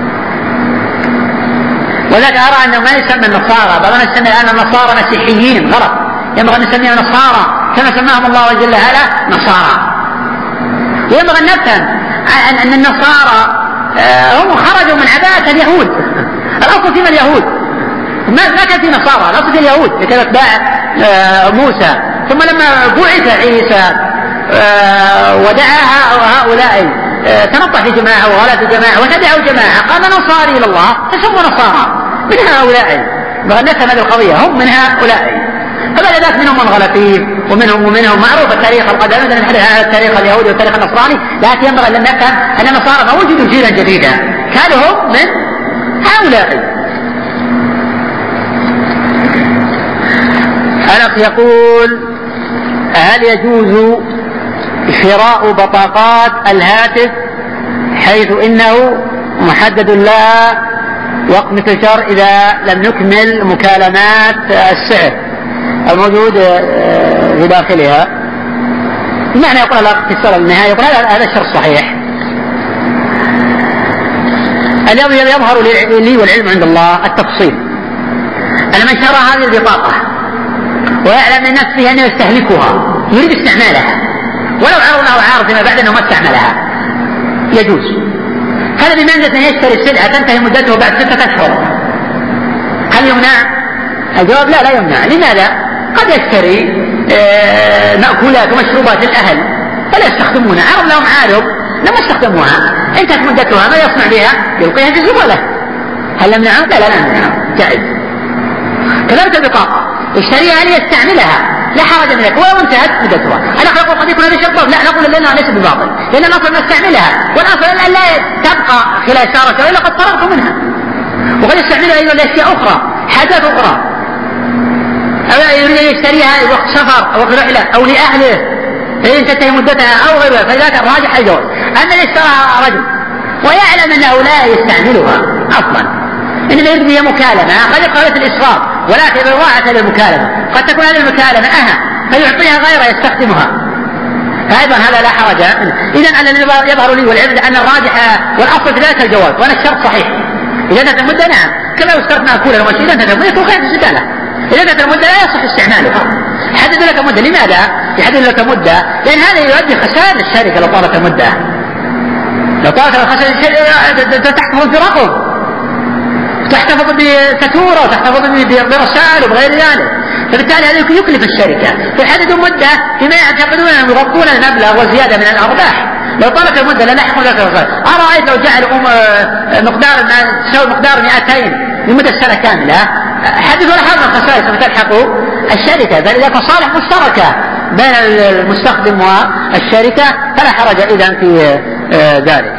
ولذلك أرى أنه ما يسمى النصارى، بعضنا يسمى الآن النصارى مسيحيين، غلط. ينبغي أن نسميهم نصارى كما سماهم الله جل وعلا نصارى. وينبغي أن نفهم أن النصارى هم خرجوا من عباءة اليهود، الأصل فيما اليهود، ما كان في نصارى، الأصل في اليهود اللي كانت اتباع موسى. ثم لما بعث عيسى ودعا هؤلاء تنطع في جماعة وغلا في جماعة وتدعوا جماعة، قام نصاري إلى الله فسموا نصارى من هؤلاء، نسب هذه القضية هم من هؤلاء. فبعد ذلك منهم من غلا فيه ومنهم ومنهم معروف التاريخ القديم، مثلا نحدث عن التاريخ اليهودي والتاريخ النصراني، لكن ينبغي أن نفهم أن النصارى ما وجدوا جيلا جديدا، كانوا هم من هؤلاء. الأخ يقول: هل يجوز شراء بطاقات الهاتف حيث إنه محدد لها وقت مثل شهر إذا لم نكمل مكالمات السعر الموجود في داخلها؟ المعنى يقول الأخ في السؤال النهائي، يقول هذا الشرط صحيح. اليوم يظهر لي والعلم عند الله التفصيل أن من شرى هذه البطاقة ويعلم من نفسه أنه يستهلكها يريد استعمالها ولو عرض له عارض فيما بعد أنه ما استعملها يجوز. هذا بمنزلة أن يشتري السلعة تنتهي مدته بعد ستة أشهر، هل يمنع؟ الجواب لا لا يمنع. لماذا؟ قد يشتري مأكولات ومشروبات للأهل فلا يستخدمونها، عرض لهم عارض لما استخدموها انتهت مدتها، ما يصنع بها؟ يلقيها في الزبالة. هل نمنعها؟ لا لا نمنعها، جائز. كذلك البطاقة يشتريها ليستعملها لا حرج منك ولو انتهت مدتها. الأخ يقول قد يكون هذا شرط، لا نقول لنا ليس بباطل، لأن الأصل نستعملها، والأصل أن لا تبقى خلال شهر شهرين لقد فرغت منها. وقد يستعملها أيضا لأشياء أخرى، حاجات أخرى، أو يريد أن يشتريها وقت سفر أو وقت رحلة أو لأهله إن تنتهي مدتها أو غيرها، فلذلك الراجح الجواز. أما إذا اشتراها رجل ويعلم أنه لا يستعملها أصلا، إنما يريد بها مكالمة، قد يقال في الإسراف ولكن بالراحة للمكالمة، قد تكون هذه المكالمة أهم فيعطيها غيره يستخدمها، فأيضا هذا لا حرج. إذن الذي يظهر لي والعلم أن الراجح والأصل في ذلك الجواز، وأنا الشرط صحيح. إذا انتهت المدة نعم، كما لو اشترط مأكولا ومشي إذا انتهت المدة تلقيها في الزبالة. إذا انتهت المدة لا يصح استعمالها. يحدد لك مدة، لماذا؟ يحدد لك مدة لأن هذا يؤدي خسائر للشركة لو طالت المدة. لو طالت الخسائر للشركة تحتفظ برقم، تحتفظ بفاتورة وتحتفظ برسائل وبغير ذلك، فبالتالي هذا يكلف الشركة فيحددوا مدة فيما يعتقدون أنهم يغطون المبلغ وزيادة من الأرباح. لو طالت المدة لا نحكم ذلك الخسائر. أرأيت لو جعل مقدار تساوي مقدار مئتين لمدة سنة كاملة، حدثوا لحظة الخسائر فتلحق الشركة، فلذلك مصالح مشتركة بين المستخدم والشركة فلا حرج إذن في ذلك.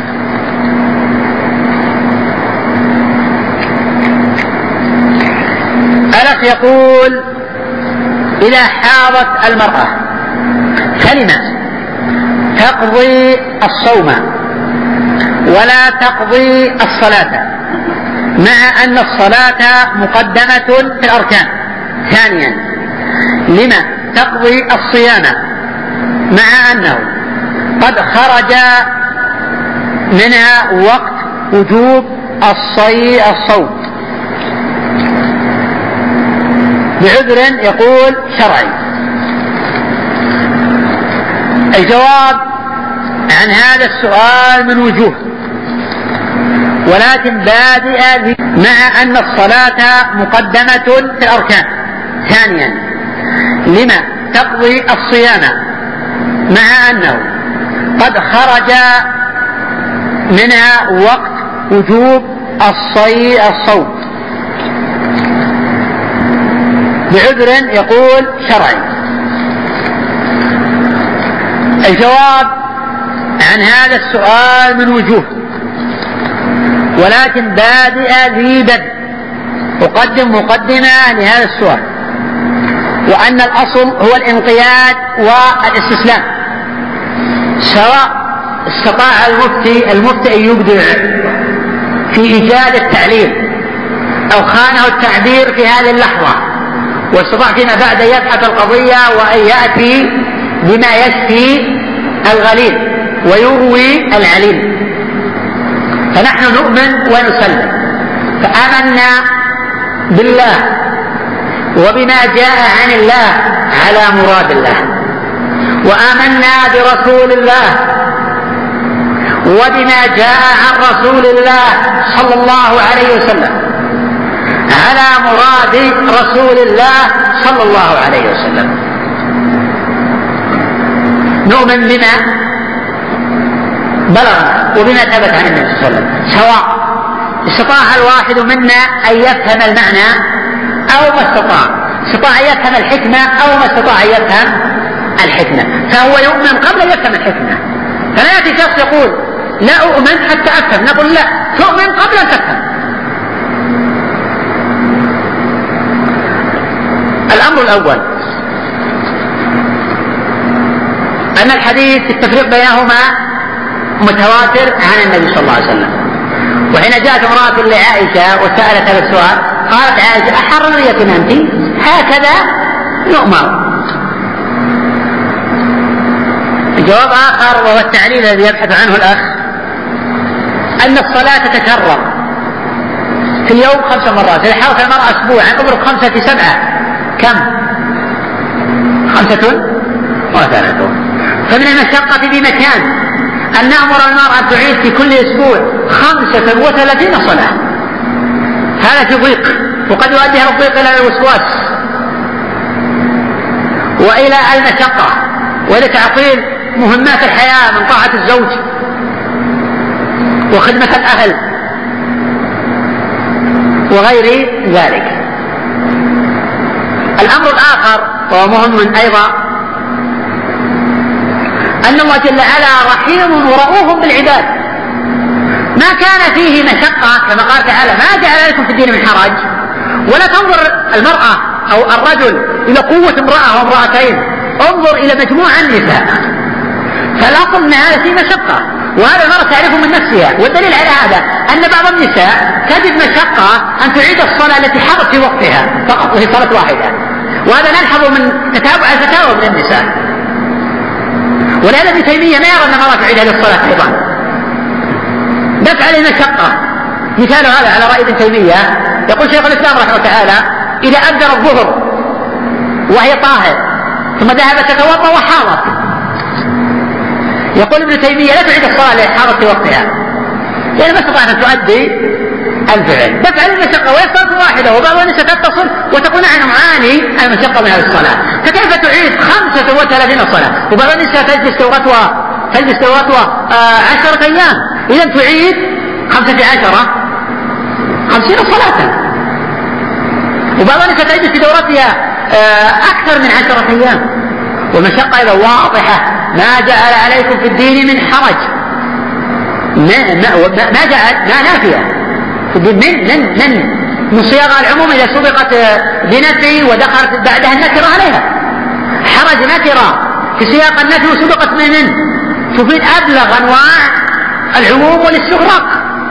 الأخ يقول: إذا حاضت المرأة كلمة تقضي الصوم ولا تقضي الصلاة مع أن الصلاة مقدمة في الأركان، ثانيا لما تقضي الصيام مع أنه قد خرج منها وقت وجوب الصوم بعذر يقول شرعي؟ الجواب عن هذا السؤال من وجوه، ولكن بادئ مع أن الصلاة مقدمة في الأركان، ثانيا لما تقضي الصيام مع أنه قد خرج منها وقت وجوب الصوم بعذر يقول شرعي. الجواب عن هذا السؤال من وجوه، ولكن بادئ ذي بدء أقدم مقدمة لهذا السؤال، وأن الأصل هو الانقياد والاستسلام، سواء استطاع المفتي المفتي أن يبدع في إيجاد التعليل أو خانه التعبير في هذه اللحظة، واستطاع فيما بعد يبحث القضية وأن يأتي بما يشفي الغليل ويروي العليل. فنحن نؤمن ونسلم، فآمنا بالله وبما جاء عن الله على مراد الله، وآمنا برسول الله وبما جاء عن رسول الله صلى الله عليه وسلم على مراد رسول الله صلى الله عليه وسلم. نؤمن بما بلغنا وبما ثبت عن النبي صلى الله عليه وسلم، سواء استطاع الواحد منا أن يفهم المعنى أو ما استطاع، استطاع أن يفهم الحكمة أو ما استطاع أن يفهم الحكمة، فهو يؤمن قبل أن يفهم الحكمة. فلا يأتي شخص يقول لا أؤمن حتى أفهم، نقول لا، تؤمن قبل أن تفهم. الأمر الأول أن الحديث التفريق بينهما متواتر عن النبي صلى الله عليه وسلم. وحين جاءت امرأة لعائشة وسألت هذا السؤال قالت عائشة أحررية أنت؟ هكذا نؤمر. جواب آخر وهو التعليل الذي يبحث عنه الأخ أن الصلاة تتكرر في اليوم خمس مرات. إذا حاولت المرأة أسبوعا اضرب خمسة في سبعة كم؟ خمسة وثلاثون. فمن المشقة بمكان أن نأمر المرأة أن تعيد في كل أسبوع خمسة وثلاثين صلاة. هذا تضيق، وقد يؤدي هذا الضيق إلى الوسواس وإلى المشقة وإلى تعطيل مهمات الحياة من طاعة الزوج وخدمة الأهل وغير ذلك. الأمر الآخر وهو مهم أيضا أن الله جل وعلا رحيم ورؤوف بالعباد. ما كان فيه مشقة كما قال تعالى ما جعل لكم في الدين من حرج. ولا تنظر المرأة أو الرجل إلى قوة امرأة وامرأتين، انظر إلى مجموعة النساء، فالأصل أن هذا فيه مشقة، وهذا المرأة تعرفه من نفسها. والدليل على هذا أن بعض النساء تجد مشقة أن تعيد الصلاة التي حضرت في وقتها فقط وهي صلاة واحدة، وهذا نلحظ من تتابع الفتاوى من النساء. ولهذا ابن تيمية ما يرى أن المرأة تعيد هذه الصلاة أيضا دفع للمشقة. مثال هذا على رأي ابن تيمية يقول شيخ الإسلام رحمه الله تعالى إذا أذن الظهر وهي طاهر ثم ذهبت تتوضأ وحاضت، يقول ابن تيمية لا تعيد الصلاة التي حاضت في وقتها لأن ما استطاعت أن تؤدي الفعل، دفع للمشقة وهي صلاة واحدة. وبعض النساء تتصل وتقول نحن نعاني المشقة من هذه الصلاة، فكيف تعيد خمسة وثلاثين صلاة؟ وبعض النساء تجلس دورتها تجلس دورتها آه عشرة أيام، إذا تعيد خمسة عشرة خمسين صلاة. وبعض النساء تجلس في دورتها آه أكثر من عشرة أيام. والمشقة إذا واضحة، ما جعل عليكم في الدين من حرج، ما, ما, ما جعل ما نافية من من من من صياغة العموم إذا سبقت بنفي ودخلت بعدها النكرة عليها. حرج نكرة في سياق النفي وسبقت من من تفيد أبلغ أنواع العموم والاستغراق،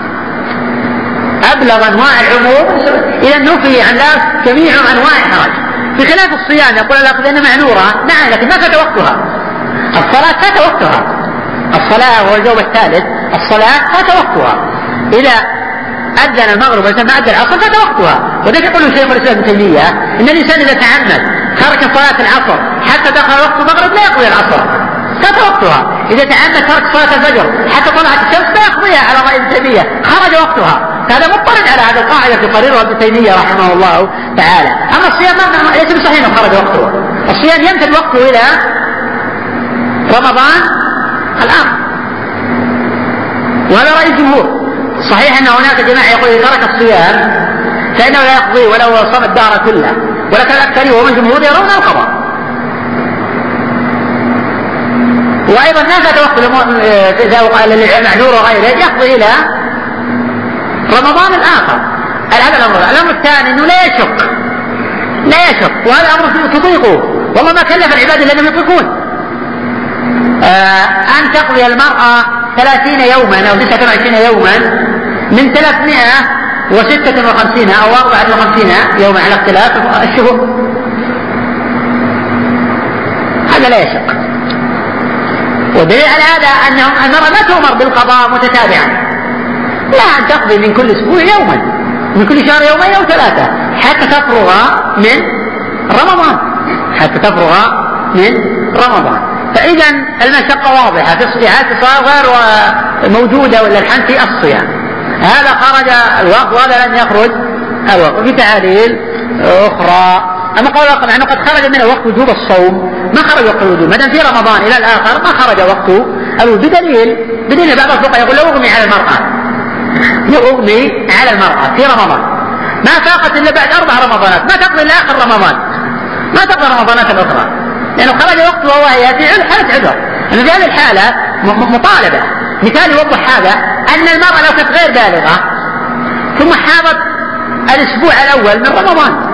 أبلغ أنواع العموم إذا نفي عن لا جميع أنواع الحرج. بخلاف الصيام يقول الأخذ أنها معذورة، نعم، لكن ما فات وقتها. الصلاة فات وقتها، الصلاة هو الجواب الثالث، الصلاة فات وقتها. إذا أذن المغرب وثم أذن العصر فات وقتها. وذلك يقول الشيخ الإسلام ابن تيمية إن الإنسان إذا تعمد ترك صلاة العصر حتى دخل وقت المغرب لا يقضي العصر، فات وقتها. إذا تعمد ترك صلاة الفجر حتى طلعت الشمس لا يقضيها على رأي ابن تيمية، خرج وقتها. هذا مضطرد على هذه القاعدة تقررها ابن تيمية رحمه الله تعالى. أما الصيام ليس بصحيح أنه خرج وقته، الصيام يمتد وقته إلى رمضان الآخر، وهذا رأي الجمهور. صحيح أن هناك جماعة يقول إذا ترك الصيام فإنه لا يقضي ولو صام الدهر كله، ولكن الأكثر ومن الجمهور يرون القضاء. وأيضا ما فات وقت إذا قال للمعذور وغيره يقضي إلى رمضان الآخر. هذا الأمر. الأمر الثاني أنه لا يشق لا يشق وهذا أمر تطيقه، والله ما كلف العباد الذين يطيقون. آه أن تقضي المرأة ثلاثين يوما أو تسعة وعشرين يوما من ثلاثمائة وستة وخمسين أو أربعة وخمسين يوما على اختلاف الشهور، هذا لا يشق. ودليل على هذا أن المرأة لا تؤمر بالقضاء متتابعا، لا، أن تقضي من كل أسبوع يوما، من كل شهر يومين أو ثلاثة حتى تفرغ من رمضان حتى تفرغ من رمضان. فإذا المشقة واضحة في إعادة الصلاة غير موجودة ولا الحن في الصيام. هذا خرج الوقت وهذا لم يخرج الوقت. في تعاليل أخرى أما قول الآخر أنه قد خرج من وقت وجوب الصوم ما خرج وقت الوجوب، ما دام في رمضان إلى الآخر ما خرج وقت الوجوب، بدليل بدليل بعض الفقهاء يقول لو أغمي على المرأة يغمي على المرأة في رمضان ما فاقت إلا بعد أربع رمضانات ما تقضي إلا آخر رمضان ما تقضي رمضانات الأخرى لأنه خرج وقت وهي في حالة عذر. أما في هذه الحالة مطالبة. مثال يوضح هذا أن المرأة لو كانت غير بالغة ثم حاضت الأسبوع الأول من رمضان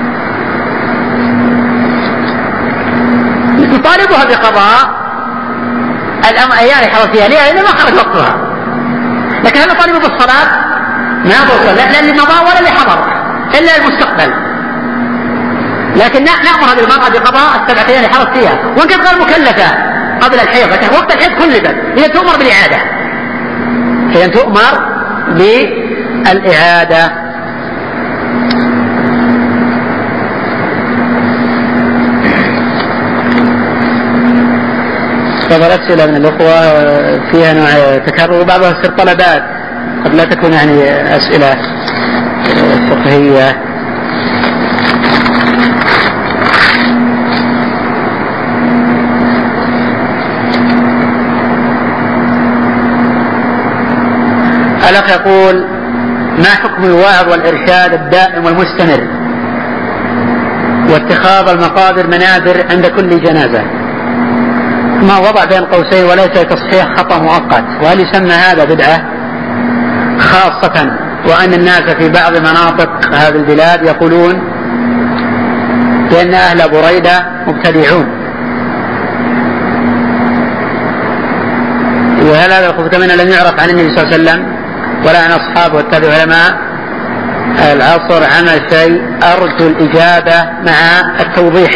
نطالبها بقضاء الأيام اللي حضر فيها ليه؟ لأنه ما خرج وقتها. لكن هل نطالبه بالصلاة؟ ما بوصل لا اللي مضى ولا اللي حضر إلا المستقبل. لكن نأمر بالمرأة بقضاء السبعة أيام اللي حضرت فيها وإن كانت غير مكلفة قبل الحيض، لكن وقت الحيض كلفت إذا تؤمر بالإعادة إذا تؤمر بالإعادة. طبعا أسئلة من الأخوة فيها نوع تكرر وبعضها تصير طلبات قد لا تكون يعني أسئلة فقهية. الأخ يقول ما حكم الوعظ والإرشاد الدائم والمستمر واتخاذ المقابر منابر عند كل جنازة؟ ما وضع بين قوسين وليس تصحيح خطأ مؤقت، وهل يسمى هذا بدعة خاصة وأن الناس في بعض مناطق هذه البلاد يقولون بأن أهل بريدة مبتدعون؟ وهل هذا الخطأ كمان لم يعرف عن النبي صلى الله عليه وسلم ولا عن أصحابه واتبع علماء العصر عمل شيء؟ أرجو الإجابة مع التوضيح.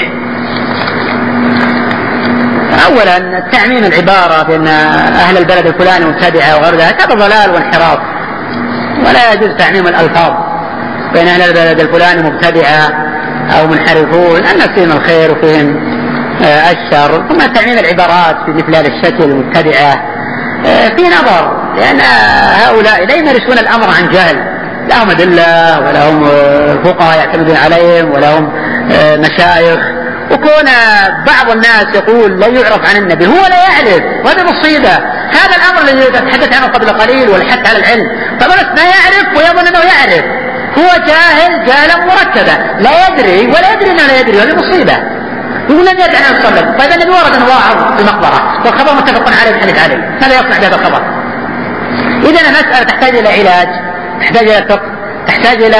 أولا تعميم العبارة بأن أهل البلد الفلاني مبتدعة وغير ذلك هذا ضلال وانحراف، ولا يجوز تعميم الألفاظ بأن أهل البلد الفلاني مبتدعة أو منحرفون. الناس فيهم الخير وفيهم الشر. ثم تعميم العبارات في مثل هذا الشكل مبتدعة في نظر، لأن هؤلاء لا يمارسون الأمر عن جهل، لهم أدلة ولهم فقهاء يعتمدون عليهم ولهم مشايخ. وكون بعض الناس يقول لا يعرف عن النبي هو لا يعرف وهذا مصيبة. هذا الأمر الذي تحدث عنه قبل قليل والحث على العلم، طبعا ما يعرف ويظن أنه يعرف، هو جاهل جاهلا مركبا لا يدري ولا يدري أنه لا يدري، هذه مصيبة. يقول لن يرجع عن الصلاة. طيب النبي ورد أنه واعظ في المقبرة والخبر متفق عليه الحديث عليه، ماذا يصنع بهذا الخبر؟ إذا المسألة تحتاج إلى علاج، تحتاج إلى فقه، تحتاج إلى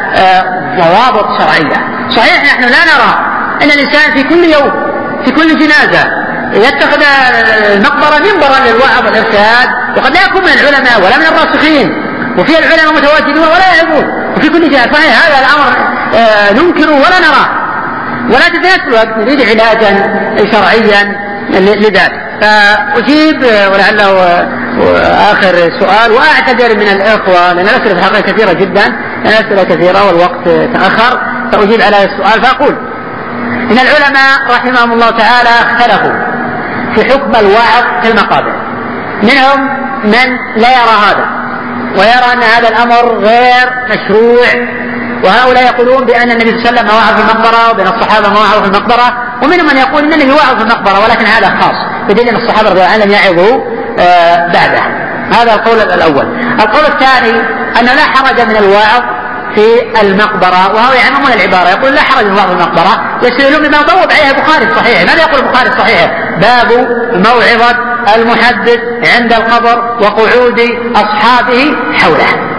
ضوابط شرعية. صحيح نحن لا نرى أن الإنسان في كل يوم في كل جنازة يتخذ المقبرة منبرا للوعظ والإرشاد، وقد لا يكون من العلماء ولا من الراسخين، وفي العلماء متواجدون ولا يعلمون وفي كل جهة. صحيح هذا الأمر ننكره ولا نراه، ولكن في نفس الوقت نريد علاجا شرعيا لذلك. فأجيب ولعله آخر سؤال، وأعتذر من الإخوة لأن الأسئلة في الحقيقة كثيرة جدا، الأسئلة كثيرة والوقت تأخر، فأجيب على السؤال. فأقول إن العلماء رحمهم الله تعالى اختلفوا في حكم الوعظ في المقابر. منهم من لا يرى هذا ويرى أن هذا الأمر غير مشروع، وهؤلاء يقولون بأن النبي صلى الله عليه وسلم وعظ في المقبرة وبأن الصحابة وعظوا في المقبرة. ومنهم من يقول أن النبي وعظ في المقبرة ولكن هذا خاص بدليل أن الصحابة رضي الله عنهم لم يعظوا آه بعده. هذا القول الأول. القول الثاني أنه لا حرج من الوعظ في المقبرة، وهو يعممون العبارة، يقول لا حرج من الوعظ في المقبرة، يستدلون بما ضوب عليه البخاري الصحيح. ماذا يقول البخاري الصحيح؟ باب موعظة المحدث عند القبر وقعود أصحابه حوله.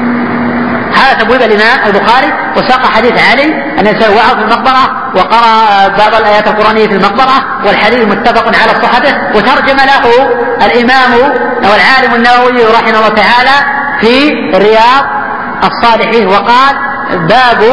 هذا تبويب الإمام البخاري، وساق حديث علي أن الإنسان وعظ في المقبرة وقرأ بعض الآيات القرآنية في المقبرة، والحديث متفق على صحته، وترجم له الإمام والعالم النووي رحمه الله تعالى في رياض الصالحين، وقال باب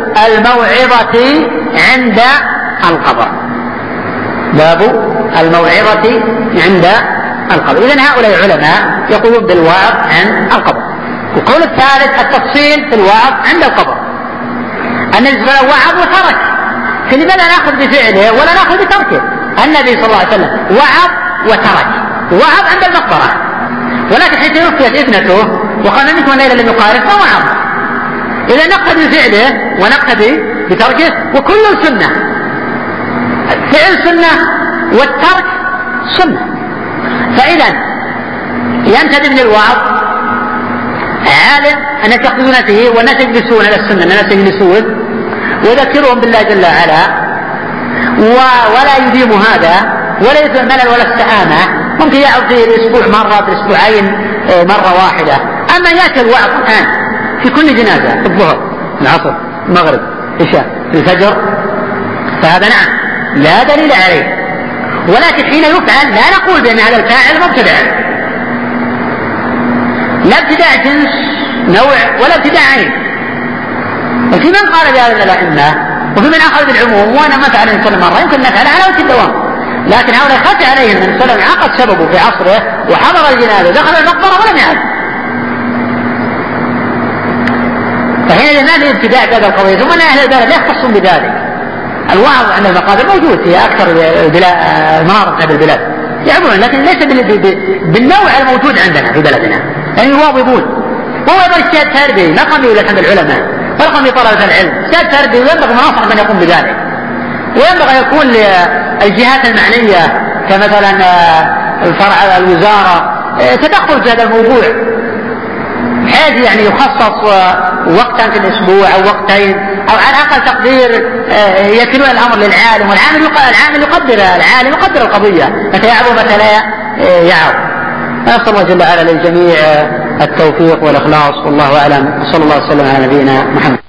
الموعظة عند القبر. باب الموعظة عند القبر. إذن هؤلاء العلماء يقولون بالوعظ عن القبر. والقول الثالث التفصيل في الوعظ عند القبر، أن الإنسان وعظ وترك، فلماذا نأخذ بفعله ولا نأخذ بتركه؟ النبي صلى الله عليه وسلم وعظ وترك، وعظ عند المقبرة، ولكن حين توفيت ابنته وقال منكم الليلة لم يقارف فوعظ. إذا نقتدي بفعله ونقتدي بتركه، وكل سنة، فعل سنة والترك سنة. فإذا ينتدب للوعظ عالم أن يتخذون فيه والناس يجلسون على السنة، الناس يجلسون ويذكرهم بالله جل وعلا، ولا يديم هذا ولا يديم الملل ولا السآمة، ممكن يعظ في الأسبوع مرة، في الأسبوعين مرة واحدة. أما يأتي الوعظ الآن في كل جنازة، في الظهر، العصر، المغرب، العشاء، الفجر، فهذا نعم لا دليل عليه، ولكن حين يفعل لا نقول بأن هذا الفاعل مبتدع، لا ابتداع جنس نوع ولا ابتداع عين. وفي من قال بهذا الأئمة وفي من أخذ بالعموم، وأنا ما فعل كل مرة يمكن نفعل على وجه الدوام، لكن هؤلاء خفي عليهم من سلم عقد سببه في عصره وحضر الجنازة دخل المقبرة ولم يعد، فحين ما في ابتداع بهذا القضية. ثم أن أهل البلد لا يختصون بذلك، الوعظ عند المقابر موجود في أكثر مناطق هذه البلاد يعبون، لكن ليس بالنوع الموجود عندنا في بلدنا، يعني يواظبون. وهو يبغى اجتهاد فردي، ما قام به لحد العلماء ولا قام بطلبة العلم، اجتهاد فردي، وينبغي مناصح من يقوم بذلك، وينبغي يكون للجهات المعنية كمثلا فرع الوزارة تدخل في هذا الموضوع، بحيث يعني يخصص وقتا في الأسبوع أو وقتين، أو على أقل تقدير يكلون الأمر للعالم، والعالم العالم يقدر العالم يقدر القضية، متى يعظ متى لا يعظ. نسأل الله جل وعلا للجميع التوفيق والإخلاص، والله أعلم، وصلى الله وسلم على نبينا محمد.